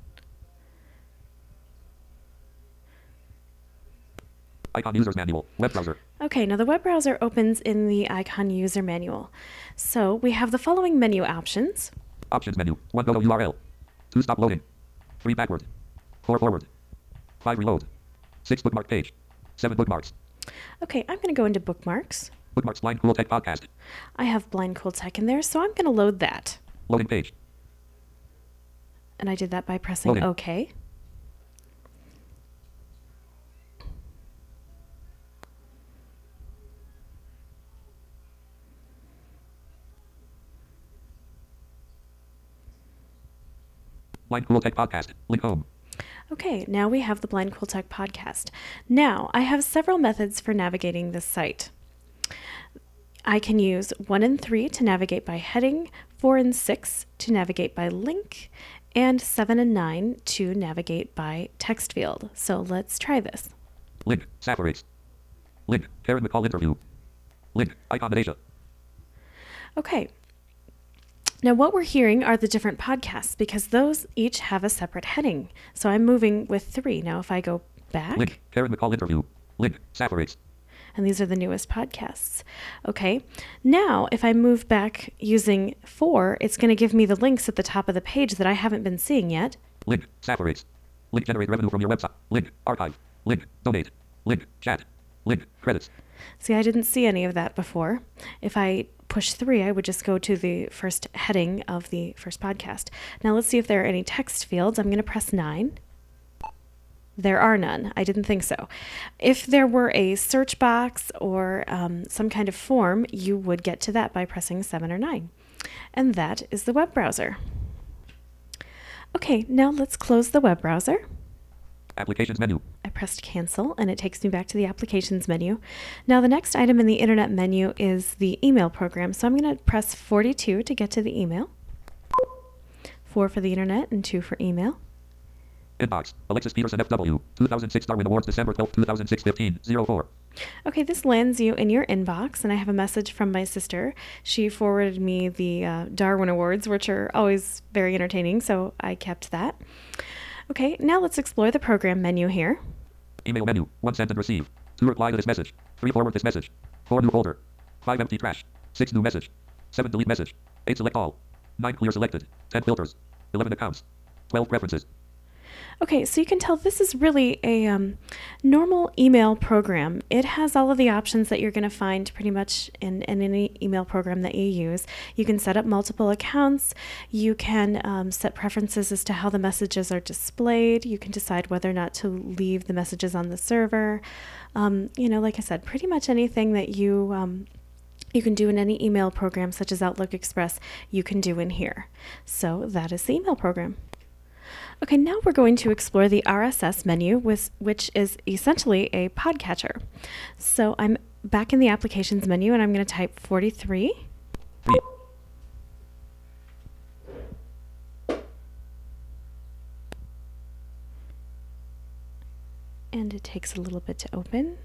Icon users manual. Web browser. Okay, now the web browser opens in the icon user manual. So we have the following menu options. Options menu. 1 go to URL. 2 stop loading. 3 backward. 4 forward. 5 reload. 6 bookmark page. 7 bookmarks. Okay, I'm going to go into bookmarks. Bookmarks Blind Cool Tech Podcast. I have Blind Cool Tech in there, so I'm going to load that. Loading page. And I did that by pressing Loading. OK. Blind Cool Tech Podcast. Link home. Okay, now we have the Blind Cool Tech podcast. Now, I have several methods for navigating this site. I can use 1 and 3 to navigate by heading, 4 and 6 to navigate by link, and 7 and 9 to navigate by text field. So let's try this. Link. Separates. Link. Karen McCall interview. Link. Icon Asia. Okay. Now, what we're hearing are the different podcasts because those each have a separate heading. So I'm moving with 3. Now, if I go back, Link. Karen McCall interview. Link. Separates. and these are the newest podcasts. Okay. Now, if I move back using 4, it's going to give me the links at the top of the page that I haven't been seeing yet. Link. Separates. Link. Generate revenue from your website. Link. Archive. Link. Donate. Link. Chat. Link. Credits. See, I didn't see any of that before. If I push 3, I would just go to the first heading of the first podcast. Now let's see if there are any text fields. I'm going to press 9. There are none. I didn't think so. If there were a search box or some kind of form, you would get to that by pressing 7 or 9. And that is the web browser. Okay, now let's close the web browser. Applications menu. I pressed cancel and it takes me back to the applications menu. Now the next item in the internet menu is the email program. So I'm going to press 42 to get to the email. 4 for the internet and 2 for email. Inbox. Alexis Peterson FW. 2006 Darwin Awards December 12, 2006 1504. Okay, this lands you in your inbox, and I have a message from my sister. She forwarded me the Darwin Awards, which are always very entertaining, so I kept that. Okay, now let's explore the program menu here. Email menu. 1 send and receive. 2 reply to this message. 3 forward this message. 4 new folder. 5 empty trash. 6 new message. 7 delete message. 8 select all. 9 clear selected. 10 filters. 11 accounts. 12 preferences. Okay, so you can tell this is really a normal email program. It has all of the options that you're going to find pretty much in any email program that you use. You can set up multiple accounts. You can set preferences as to how the messages are displayed. You can decide whether or not to leave the messages on the server. Like I said, pretty much anything that you can do in any email program, such as Outlook Express, you can do in here. So that is the email program. Okay, now we're going to explore the RSS menu, which is essentially a podcatcher. So I'm back in the applications menu and I'm going to type 43. 3. And it takes a little bit to open.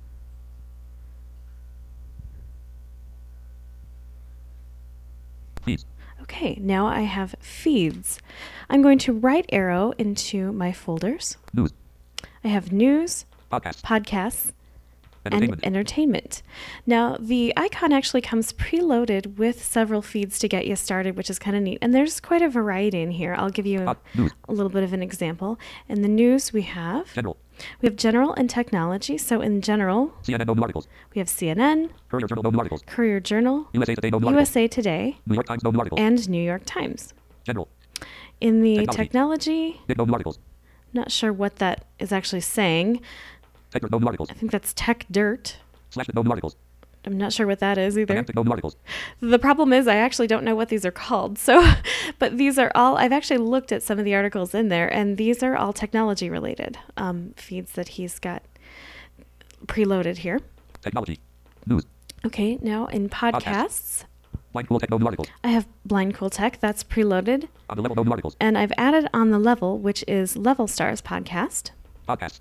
Feeds. Okay, now I have feeds. I'm going to right arrow into my folders. News. I have news, Podcast. podcasts, Entertainment. and entertainment. Now, the icon actually comes preloaded with several feeds to get you started, which is kind of neat. And there's quite a variety in here. I'll give you News. a little bit of an example. In the news, we have General. general and technology. So in general, CNN no new articles. we have CNN, Courier Journal no new articles. Courier Journal, USA Today no new articles. USA Today, New York Times no new articles. and New York Times. General. In the Technology. technology, Big no new articles. not sure what that is actually saying. Tech no new articles. I think that's Tech Dirt. Slash no new articles. I'm not sure what that is either. Dynamic no new articles. The problem is I actually don't know what these are called. So, but these are all, I've actually looked at some of the articles in there, and these are all technology related feeds that he's got preloaded here. Technology. News. Okay, now in podcasts, Blind Cool Tech no new articles. I have Blind Cool Tech, that's preloaded. On the level no new articles. And I've added On the Level, which is Level Stars podcast. Podcasts.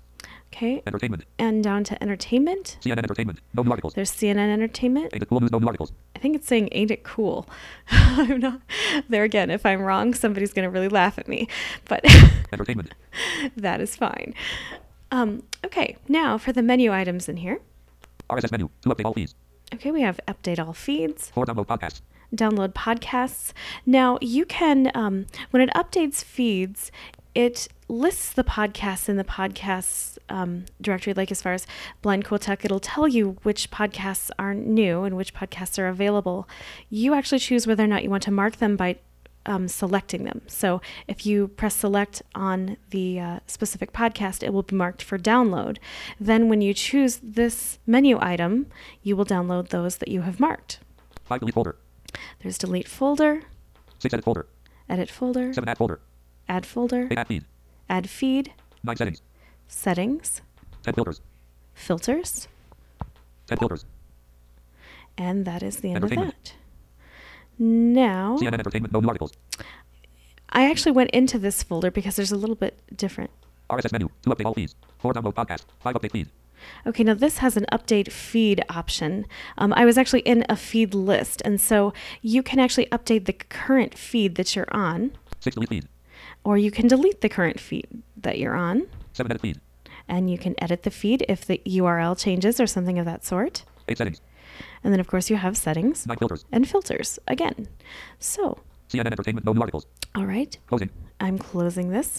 Okay. Entertainment. And down to entertainment. CNN Entertainment. No new articles. There's CNN Entertainment. Ain't it cool news? No new articles. I think it's saying ain't it cool. I'm not there again. If I'm wrong, somebody's going to really laugh at me, but Entertainment. that is fine. Okay. Now for the menu items in here. RSS menu. To update all feeds. Okay. We have update all feeds. 4 download podcasts. Download podcasts. Now you can, when it updates feeds, it lists the podcasts in the podcasts directory, like as far as Blind Cool Tech, it'll tell you which podcasts are new and which podcasts are available. You actually choose whether or not you want to mark them by selecting them. So if you press select on the specific podcast, it will be marked for download. Then when you choose this menu item, you will download those that you have marked. 5 delete folder. There's delete folder, 6 edit folder. edit folder, 7 add folder. add folder, 8 add feed. add feed, 9 settings. settings, 10 filters. filters, 10 filters. and that is the end of Entertainment. that. Now, CNN Entertainment. No new articles. I actually went into this folder because there's a little bit different. RSS menu. To update all feeds. 4 download podcast. 5 update feed. Okay, now this has an update feed option. I was actually in a feed list, and so you can actually update the current feed that you're on, 6 delete feed. or you can delete the current feed that you're on, 7 edit feed. and you can edit the feed if the URL changes or something of that sort. 8 settings. And then, of course, you have settings 9 filters. and filters again. So, CNN Entertainment. No new articles. all right, Closing. I'm closing this,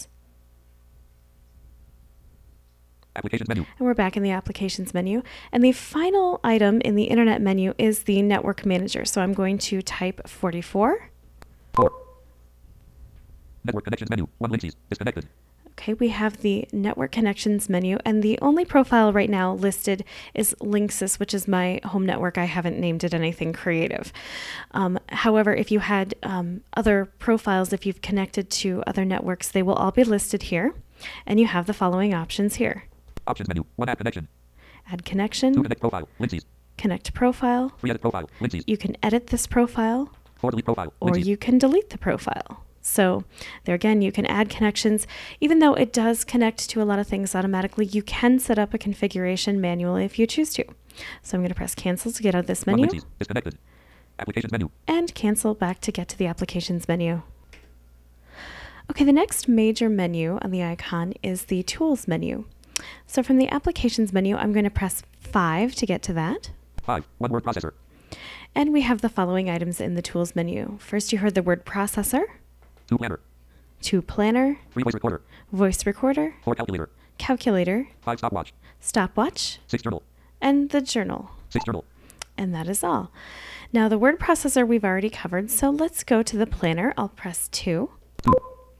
Applications menu. and we're back in the applications menu. And the final item in the internet menu is the network manager. So I'm going to type 44. 4. Network connections menu. 1 Linksys. Disconnected. Okay, we have the network connections menu, and the only profile right now listed is Linksys, which is my home network. I haven't named it anything creative. However, if you had other profiles, if you've connected to other networks, they will all be listed here. And you have the following options here. Options menu. 1 add connection. Add 2 connection, connect profile. Linksys. connect profile. 3 edit profile. Linksys. You can edit this profile, 4 delete profile. or Linksys. you can delete the profile. So there again, you can add connections. Even though it does connect to a lot of things automatically, you can set up a configuration manually if you choose to. So I'm going to press cancel to get out of this 1 menu, Linksys. Disconnected. Applications menu. and cancel back to get to the applications menu. Okay, the next major menu on the icon is the tools menu. So from the applications menu, I'm going to press 5 to get to that. 5. 1 word processor. And we have the following items in the tools menu. First, you heard the word processor, 2 planner. 2 planner, 3 voice recorder. voice recorder, 4 calculator. calculator, 5 stopwatch. stopwatch, 6 journal. and the journal. 6 journal. And that is all. Now the word processor we've already covered, so let's go to the planner. I'll press 2. 2.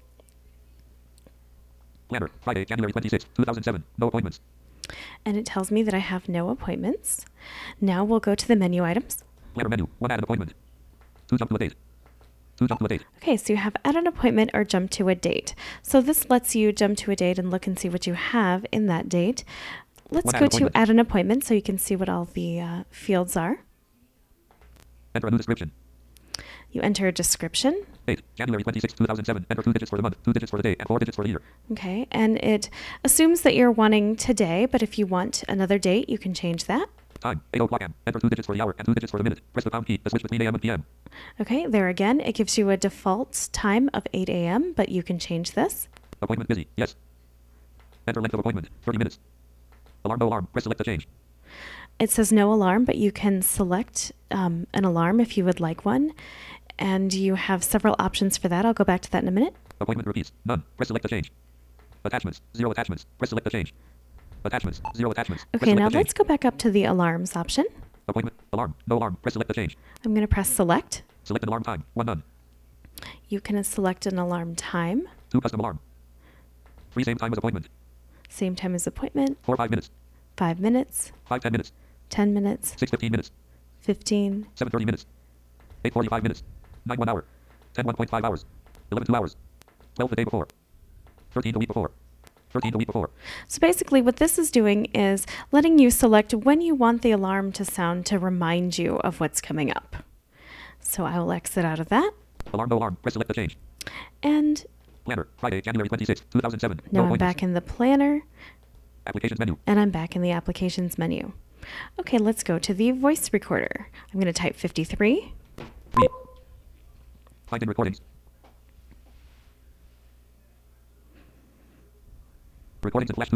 Planner. Friday, January 26, 2007. No appointments. And it tells me that I have no appointments. Now we'll go to the menu items. Planner menu. 1 add an appointment. 2 jump to a date. 2 jump to a date. Okay, so you have add an appointment or jump to a date. So this lets you jump to a date and look and see what you have in that date. Let's One add go an to appointment. add an appointment so you can see what all the fields are. Enter a new description. You enter a description. Date. January 26, 2007. Enter 2 digits for the month, 2 digits for the day, and 4 digits for the year. Okay, and it assumes that you're wanting today, but if you want another date, you can change that. Time. 8 o'clock am. Enter 2 digits for the hour and 2 digits for the minute. Press the pound key to switch between AM and PM. Okay, there again, it gives you a default time of 8 a.m., but you can change this. Appointment busy. Yes. Enter length of appointment. 30 minutes. Alarm. No alarm. Press select to change. It says no alarm, but you can select an alarm if you would like one. And you have several options for that. I'll go back to that in a minute. Appointment repeats. None. Press select to change. Attachments. 0 attachments. Press select to change. Attachments. 0 attachments. Press Okay, select now to change. let's go back up to the alarms option. Appointment. Alarm. No alarm. Press select to change. I'm going to press select. Select an alarm time. 1 none. You can select an alarm time, 2 custom alarm. 3 same time as appointment. same time as appointment, 4 5 minutes. 5 minutes, 5 10 minutes. 10 minutes, 6 15 minutes. 15, 7 30 minutes. 8 45 minutes. 9 1 hour. 10 1.5 hours. 11 2 hours. 12 the day before. 13 the week before. 13 the week before. So basically what this is doing is letting you select when you want the alarm to sound to remind you of what's coming up. So I will exit out of that. Alarm. No alarm. Press select to change. And Planner. Friday, January 26, 2007. now No I'm appointments. back in the planner. Applications menu. And I'm back in the Applications menu. Okay, let's go to the voice recorder. I'm going to type 53. Read. Find in recordings. Recordings in Flash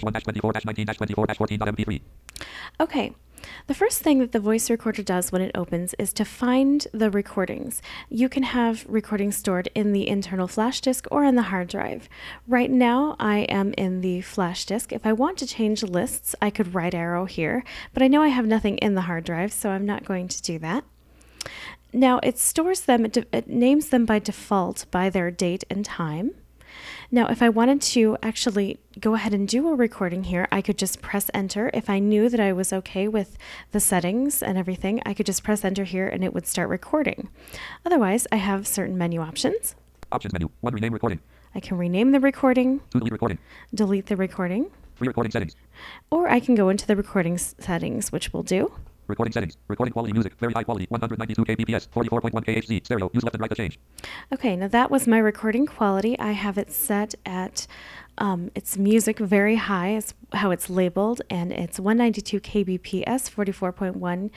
2007-1-24-19-24-14.mp3. Okay, the first thing that the voice recorder does when it opens is to find the recordings. You can have recordings stored in the internal flash disk or on the hard drive. Right now, I am in the flash disk. If I want to change lists, I could right arrow here, but I know I have nothing in the hard drive, so I'm not going to do that. Now, it stores them, it names them by default by their date and time. Now, if I wanted to actually go ahead and do a recording here, I could just press enter. If I knew that I was okay with the settings and everything, I could just press enter here and it would start recording. Otherwise, I have certain menu options. Options menu. 1. Rename recording. I can rename the recording, 2. Delete recording. delete the recording, 3. Recording settings. or I can go into the recording settings, which we'll do. Recording settings. Recording quality music. Very high quality. 192 kbps. 44.1 kHz. Stereo. Use left and right to change. Okay, now that was my recording quality. I have it set at its music very high, is how it's labeled, and it's 192 kbps, 44.1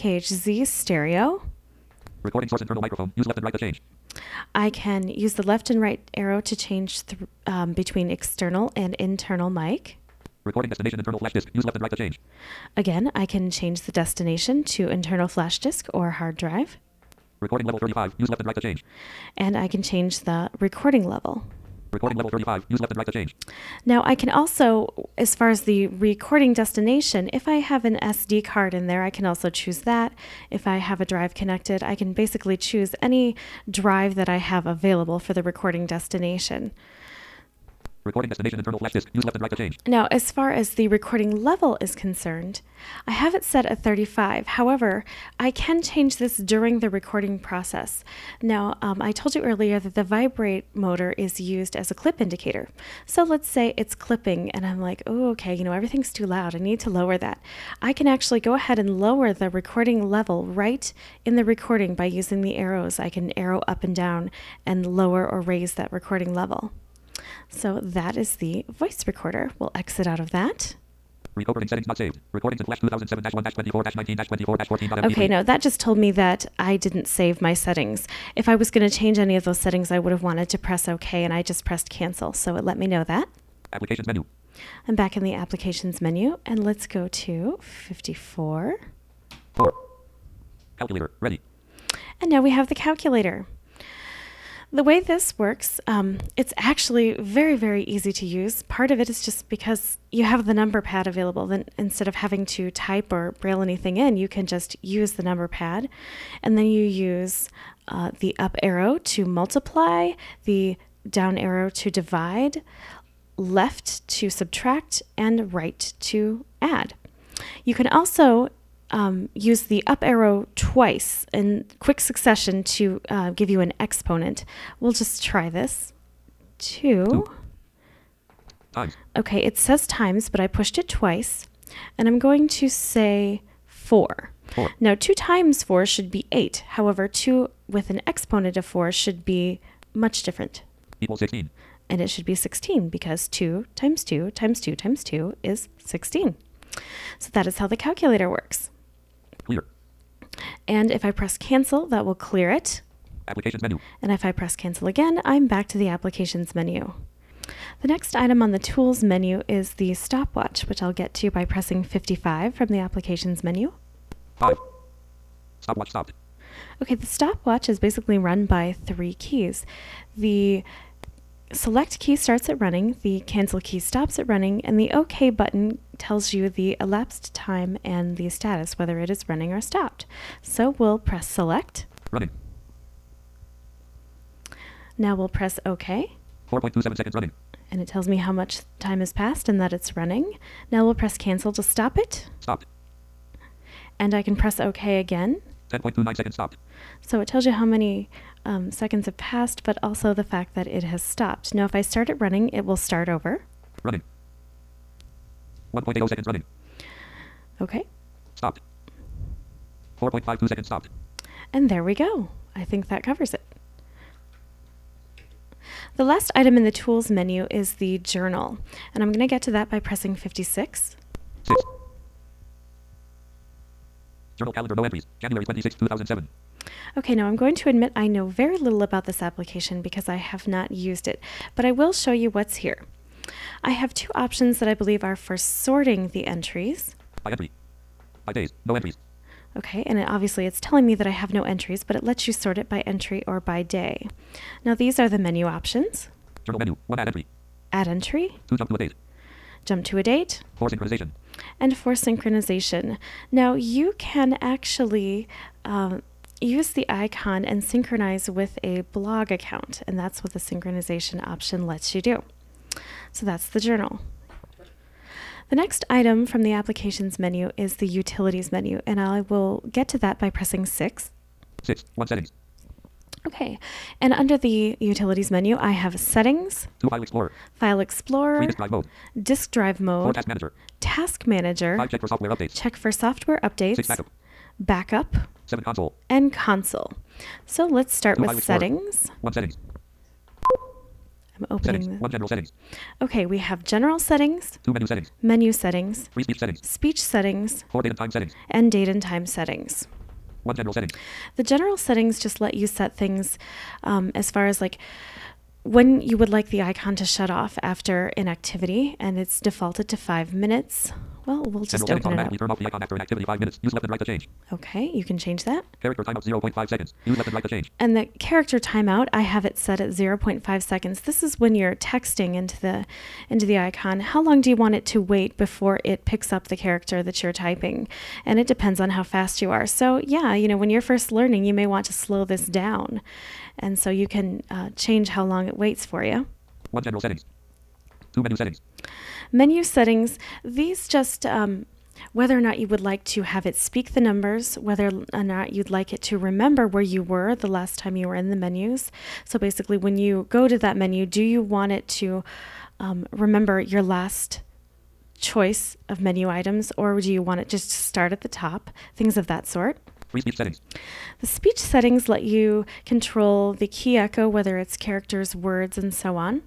kHz stereo. Recording source internal microphone. Use left and right to change. I can use the left and right arrow to change between external and internal mic. Recording destination internal flash disk. Use left and right to change. Again, I can change the destination to internal flash disk or hard drive. Recording level 35. Use left and right to change. And I can change the recording level. Recording level 35. Use left and right to change. Now I can also, as far as the recording destination, if I have an SD card in there, I can also choose that. If I have a drive connected, I can basically choose any drive that I have available for the recording destination. Recording destination internal flash disk. Use left and right to change. Now, as far as the recording level is concerned, I have it set at 35. However, I can change this during the recording process. Now, I told you earlier that the vibrate motor is used as a clip indicator. So let's say it's clipping and I'm like, oh, okay, everything's too loud. I need to lower that. I can actually go ahead and lower the recording level right in the recording by using the arrows. I can arrow up and down and lower or raise that recording level. So that is the voice recorder. We'll exit out of that. Recording settings not saved. Recordings in Flash 2007-1-24-19-24-14.mp3. Okay, no, that just told me that I didn't save my settings. If I was going to change any of those settings, I would have wanted to press OK, and I just pressed cancel, so it let me know that. Applications menu. I'm back in the Applications menu, and let's go to 54. 4. Calculator. Ready. And now we have the calculator. The way this works, it's actually very, very easy to use. Part of it is just because you have the number pad available. Then instead of having to type or braille anything in, you can just use the number pad. And then you use the up arrow to multiply, the down arrow to divide, left to subtract, and right to add. You can also use the up arrow twice in quick succession to give you an exponent. We'll just try this. 2 times. Okay, it says times, but I pushed it twice. And I'm going to say 4. 4. Now, 2 times 4 should be 8. However, 2 with an exponent of 4 should be much different. Equals 16. And it should be 16 because 2 times 2 times 2 times 2 is 16. So that is how the calculator works. Clear. And if I press cancel, that will clear it. Applications menu. And if I press cancel again, I'm back to the Applications menu. The next item on the Tools menu is the stopwatch, which I'll get to by pressing 55 from the Applications menu. 5. Stopwatch stopped. Okay, the stopwatch is basically run by 3 keys. The select key starts it running, the cancel key stops it running, and the OK button tells you the elapsed time and the status, whether it is running or stopped. So we'll press select. Running. Now we'll press OK. 4.27 seconds running. And it tells me how much time has passed and that it's running. Now we'll press cancel to stop it. Stopped. And I can press OK again. 10.29 seconds stopped. So it tells you how many seconds have passed, but also the fact that it has stopped. Now if I start it running, it will start over. Running. 1.80 seconds running. Okay. Stopped. 4.52 seconds stopped. And there we go. I think that covers it. The last item in the tools menu is the journal, and I'm going to get to that by pressing 56. 6. Journal calendar, no entries. January 26, 2007. Okay, now I'm going to admit I know very little about this application because I have not used it, but I will show you what's here. I have two options that I believe are for sorting the entries. By entry. By days, no entries. Okay, and obviously it's telling me that I have no entries, but it lets you sort it by entry or by day. Now these are the menu options. Journal menu, 1 add entry. Add entry, 2 jump to a date. jump to a date, 4 synchronization. and for synchronization. Now you can actually use the icon and synchronize with a blog account, and that's what the synchronization option lets you do. So that's the journal. The next item from the applications menu is the utilities menu, and I will get to that by pressing 6. 6. 1 settings. Okay, and under the utilities menu, I have settings, 2 file explorer. file explorer, 3 disk drive mode. disk drive 4 mode, task manager. task manager, 5 check for software updates. check for software 6 updates, backup. backup, 7 console. and console. So let's start 2 with file explorer. settings. 1 settings. I'm opening Settings. 1 general settings. Okay, we have general settings, 2 menu settings. menu settings, 3 speech settings. speech settings, 4 date and time settings. and date and time settings. 1 general settings. The general settings just let you set things as far as like when you would like the icon to shut off after an activity, and it's defaulted to 5 minutes. Well, we'll just General settings open it up. automatically turn off the icon after an activity 5 minutes. Use left and right to change. Okay, you can change that. Character timeout 0.5 seconds. Use left and right to change. And the character timeout, I have it set at 0.5 seconds. This is when you're texting into the icon. How long do you want it to wait before it picks up the character that you're typing? And it depends on how fast you are. So yeah, when you're first learning, you may want to slow this down. And so you can change how long it waits for you. 1 general settings. 2 menu settings. Menu settings, these just whether or not you would like to have it speak the numbers, whether or not you'd like it to remember where you were the last time you were in the menus. So basically when you go to that menu, do you want it to remember your last choice of menu items, or do you want it just to start at the top? Things of that sort. 3 speech settings. The speech settings let you control the key echo, whether it's characters, words, and so on.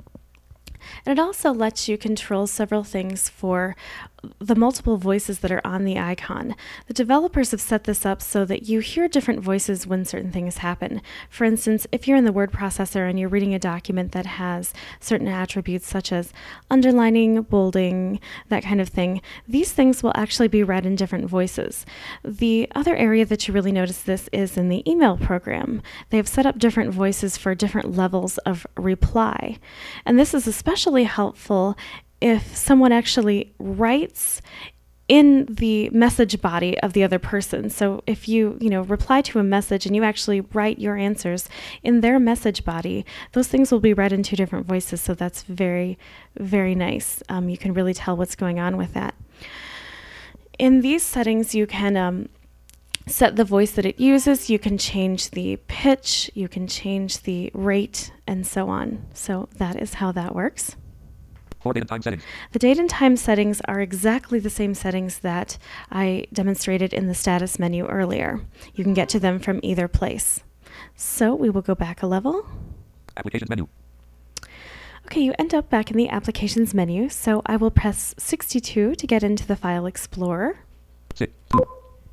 And it also lets you control several things for the multiple voices that are on the icon. The developers have set this up so that you hear different voices when certain things happen. For instance, if you're in the word processor and you're reading a document that has certain attributes such as underlining, bolding, that kind of thing, these things will actually be read in different voices. The other area that you really notice this is in the email program. They have set up different voices for different levels of reply. And this is especially helpful if someone actually writes in the message body of the other person. So if you reply to a message and you actually write your answers in their message body, those things will be read in 2 different voices. So that's very, very nice. You can really tell what's going on with that. In these settings, you can set the voice that it uses. You can change the pitch, you can change the rate, and so on. So that is how that works. 4 date and time settings. The date and time settings are exactly the same settings that I demonstrated in the status menu earlier. You can get to them from either place. So we will go back a level. Applications menu. Okay, you end up back in the applications menu. So I will press 62 to get into the File Explorer. 6. 2.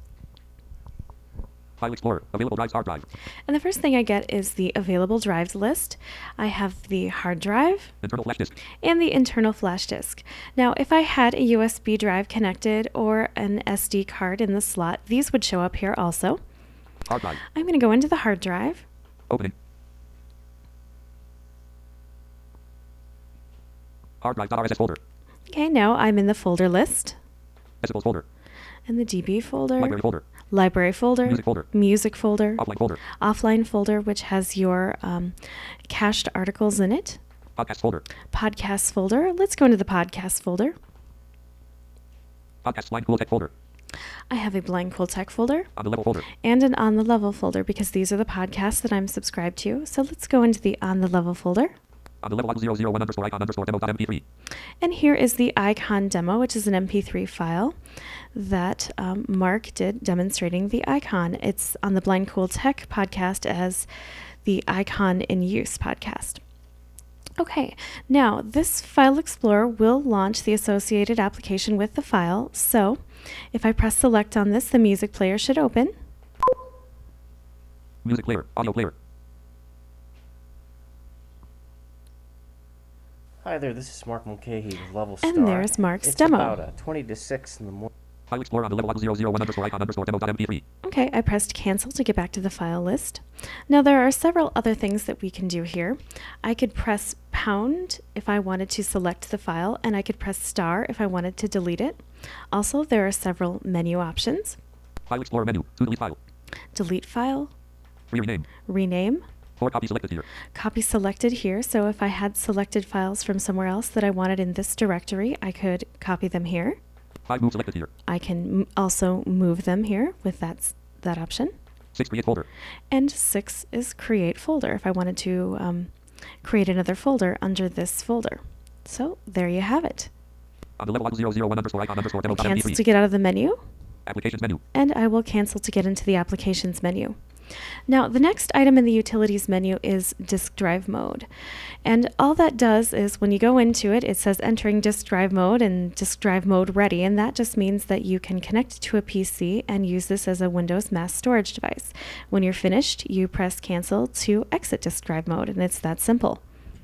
File Explorer. Available drives, hard drive. And the first thing I get is the available drives list. I have the hard drive Internal flash disk. and the internal flash disk. Now, if I had a USB drive connected or an SD card in the slot, these would show up here also. Hard drive. I'm going to go into the hard drive. Opening. Hard drive.rss folder. Okay, now I'm in the folder list Decibels folder. and the DB folder, Library folder. library folder, Music folder. music folder, Offline folder. offline folder, which has your cached articles in it, Podcast folder. podcast folder. Let's go into the podcast folder. Podcast line cool tech folder. I have a Blind Cool Tech folder On the level folder. and an On the Level folder because these are the podcasts that I'm subscribed to. So let's go into the On the Level folder. On the level 1001 underscore icon underscore demo.mp3. And here is the icon demo, which is an MP3 file that Mark did demonstrating the icon. It's on the Blind Cool Tech podcast as the Icon in Use podcast. Okay, now this File Explorer will launch the associated application with the file. So if I press select on this, the music player should open. Music player, audio player. Hi there, this is Mark Mulcahy with Level Star. And there's Mark's it's demo. It's about 20 to 6 in the morning. File Explorer on the level 1001 underscore icon underscore demo.mp3. Okay, I pressed cancel to get back to the file list. Now there are several other things that we can do here. I could press pound if I wanted to select the file, and I could press star if I wanted to delete it. Also, there are several menu options. File Explorer menu, to delete file. Delete file. Rename. Rename. 4 copy selected here. Copy selected here, so if I had selected files from somewhere else that I wanted in this directory, I could copy them here. 5 move selected here. I can also move them here with that option. 6 create folder. And 6 is create folder if I wanted to create another folder under this folder. So there you have it. On the level 1001 underscore icon underscore I cancel demo.mp3. to get out of the menu, Applications menu. and I will cancel to get into the applications menu. Now, the next item in the utilities menu is disk drive mode. And all that does is when you go into it, it says entering disk drive mode and disk drive mode ready. And that just means that you can connect to a PC and use this as a Windows mass storage device. When you're finished, you press cancel to exit disk drive mode, and it's that simple.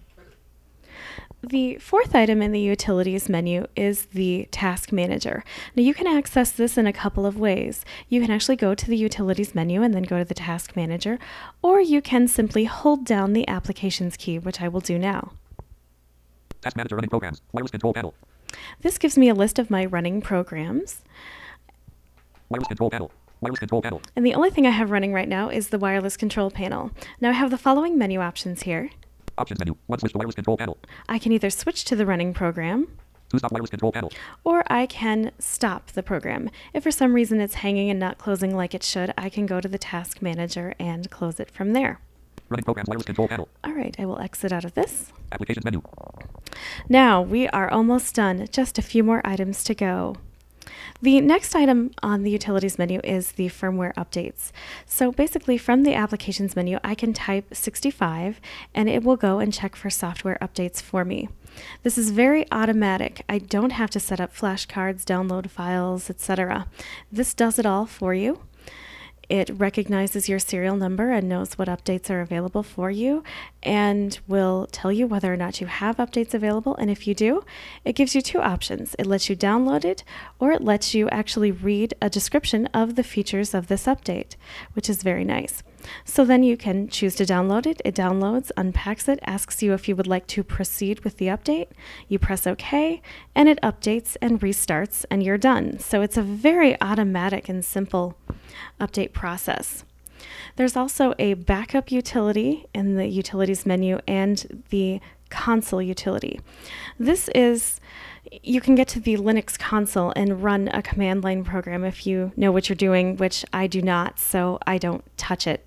The fourth item in the Utilities menu is the Task Manager. Now you can access this in a couple of ways. You can actually go to the Utilities menu and then go to the Task Manager, or you can simply hold down the Applications key, which I will do now. Task Manager running programs. Wireless control panel. This gives me a list of my running programs. Wireless control panel. Wireless control panel. And the only thing I have running right now is the Wireless Control Panel. Now I have the following menu options here. Options menu. 1 switch to wireless control panel. I can either switch to the running program, 2 stop wireless control panel. or I can stop the program. If for some reason it's hanging and not closing like it should, I can go to the Task Manager and close it from there. Running programs wireless control panel. All right, I will exit out of this. Applications menu. Now we are almost done. Just a few more items to go. The next item on the Utilities menu is the firmware updates. So basically from the Applications menu, I can type 65 and it will go and check for software updates for me. This is very automatic. I don't have to set up flashcards, download files, etc. This does it all for you. It recognizes your serial number and knows what updates are available for you and will tell you whether or not you have updates available. And if you do, it gives you two options. It lets you download it, or it lets you actually read a description of the features of this update, which is very nice. So then you can choose to download it. It downloads, unpacks it, asks you if you would like to proceed with the update. You press OK, and it updates and restarts, and you're done. So it's a very automatic and simple update process. There's also a backup utility in the Utilities menu and the console utility. This is, you can get to the Linux console and run a command line program if you know what you're doing, which I do not, so I don't touch it.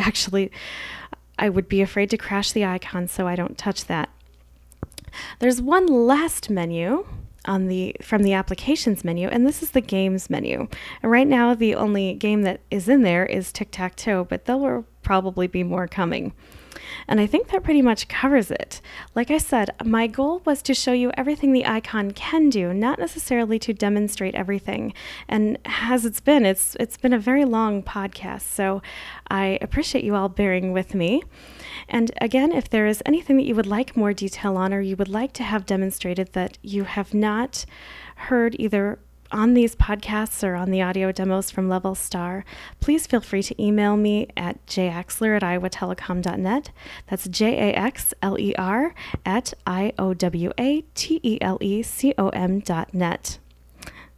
I would be afraid to crash the icon, so I don't touch that. There's one last menu from the Applications menu, and this is the Games menu. And right now, the only game that is in there is Tic-Tac-Toe, but there will probably be more coming. And I think that pretty much covers it. Like I said, my goal was to show you everything the icon can do, not necessarily to demonstrate everything. And as it's been a very long podcast, so I appreciate you all bearing with me. And again, if there is anything that you would like more detail on, or you would like to have demonstrated that you have not heard either on these podcasts or on the audio demos from Level Star, please feel free to email me at jaxler@iowatelecom.net. That's JAXLER @IOWATELECOM.net.